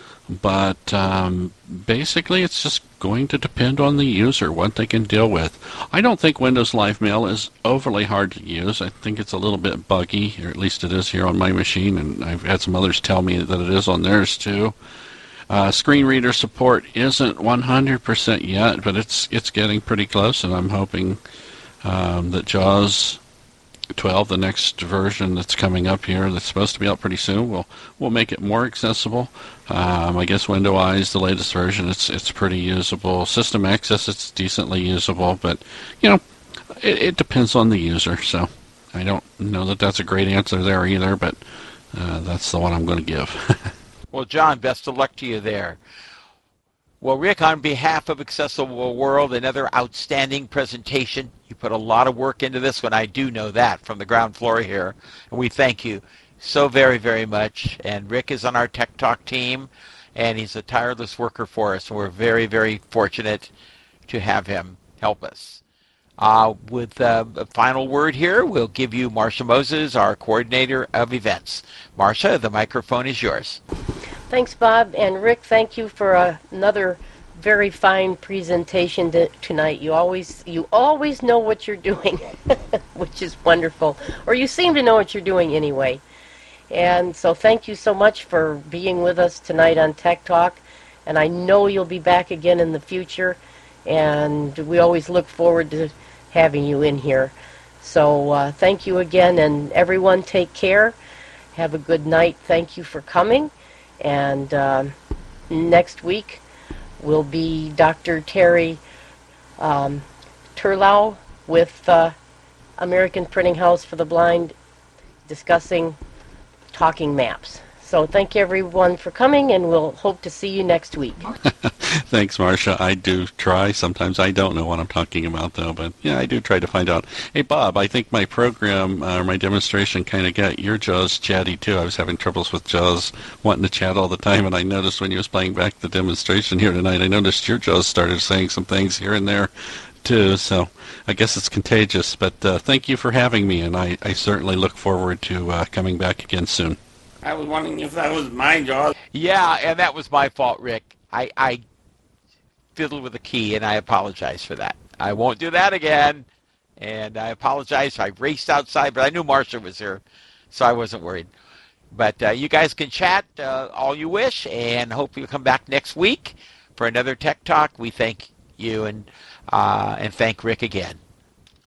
But um, basically, it's just going to depend on the user, what they can deal with. I don't think Windows Live Mail is overly hard to use. I think it's a little bit buggy, or at least it is here on my machine, and I've had some others tell me that it is on theirs too. Uh, screen reader support isn't one hundred percent yet, but it's it's getting pretty close, and I'm hoping um, that JAWS twelve, the next version that's coming up here, that's supposed to be out pretty soon, will will make it more accessible. Um, I guess WindowEyes, the latest version, it's it's pretty usable. System Access, it's decently usable, but you know, it, it depends on the user. So I don't know that that's a great answer there either, but uh, that's the one I'm going to give. Well, John, best of luck to you there. Well, Rick, on behalf of Accessible World, another outstanding presentation. You put a lot of work into this one. I do know that from the ground floor here. And we thank you so very, very much. And Rick is on our Tech Talk team, and he's a tireless worker for us. And we're very, very fortunate to have him help us. Uh, with uh, a final word here, we'll give you Marcia Moses, our coordinator of events. Marcia, the microphone is yours. Thanks, Bob. And Rick, thank you for uh, another very fine presentation to, tonight. You always you always know what you're doing, which is wonderful. Or you seem to know what you're doing anyway. And so thank you so much for being with us tonight on Tech Talk. And I know you'll be back again in the future. And we always look forward to having you in here. So uh, thank you again. And everyone take care. Have a good night. Thank you for coming. And uh, next week will be Doctor Terry um, Turlau with uh, American Printing House for the Blind discussing talking maps. So thank you everyone for coming, and we'll hope to see you next week. Thanks, Marcia. I do try. Sometimes I don't know what I'm talking about, though, but yeah, I do try to find out. Hey, Bob, I think my program, or uh, my demonstration kind of got your Jaws chatty, too. I was having troubles with Jaws wanting to chat all the time, and I noticed when you was playing back the demonstration here tonight, I noticed your Jaws started saying some things here and there, too, so I guess it's contagious. But uh, thank you for having me, and I, I certainly look forward to uh, coming back again soon. I was wondering if that was my Jaws. Yeah, and that was my fault, Rick. I, I fiddled with the key, and I apologize for that. I won't do that again, and I apologize. I raced outside, but I knew Marcia was here, so I wasn't worried. But uh, you guys can chat uh, all you wish, and hope you'll come back next week for another Tech Talk. We thank you and uh, and thank Rick again.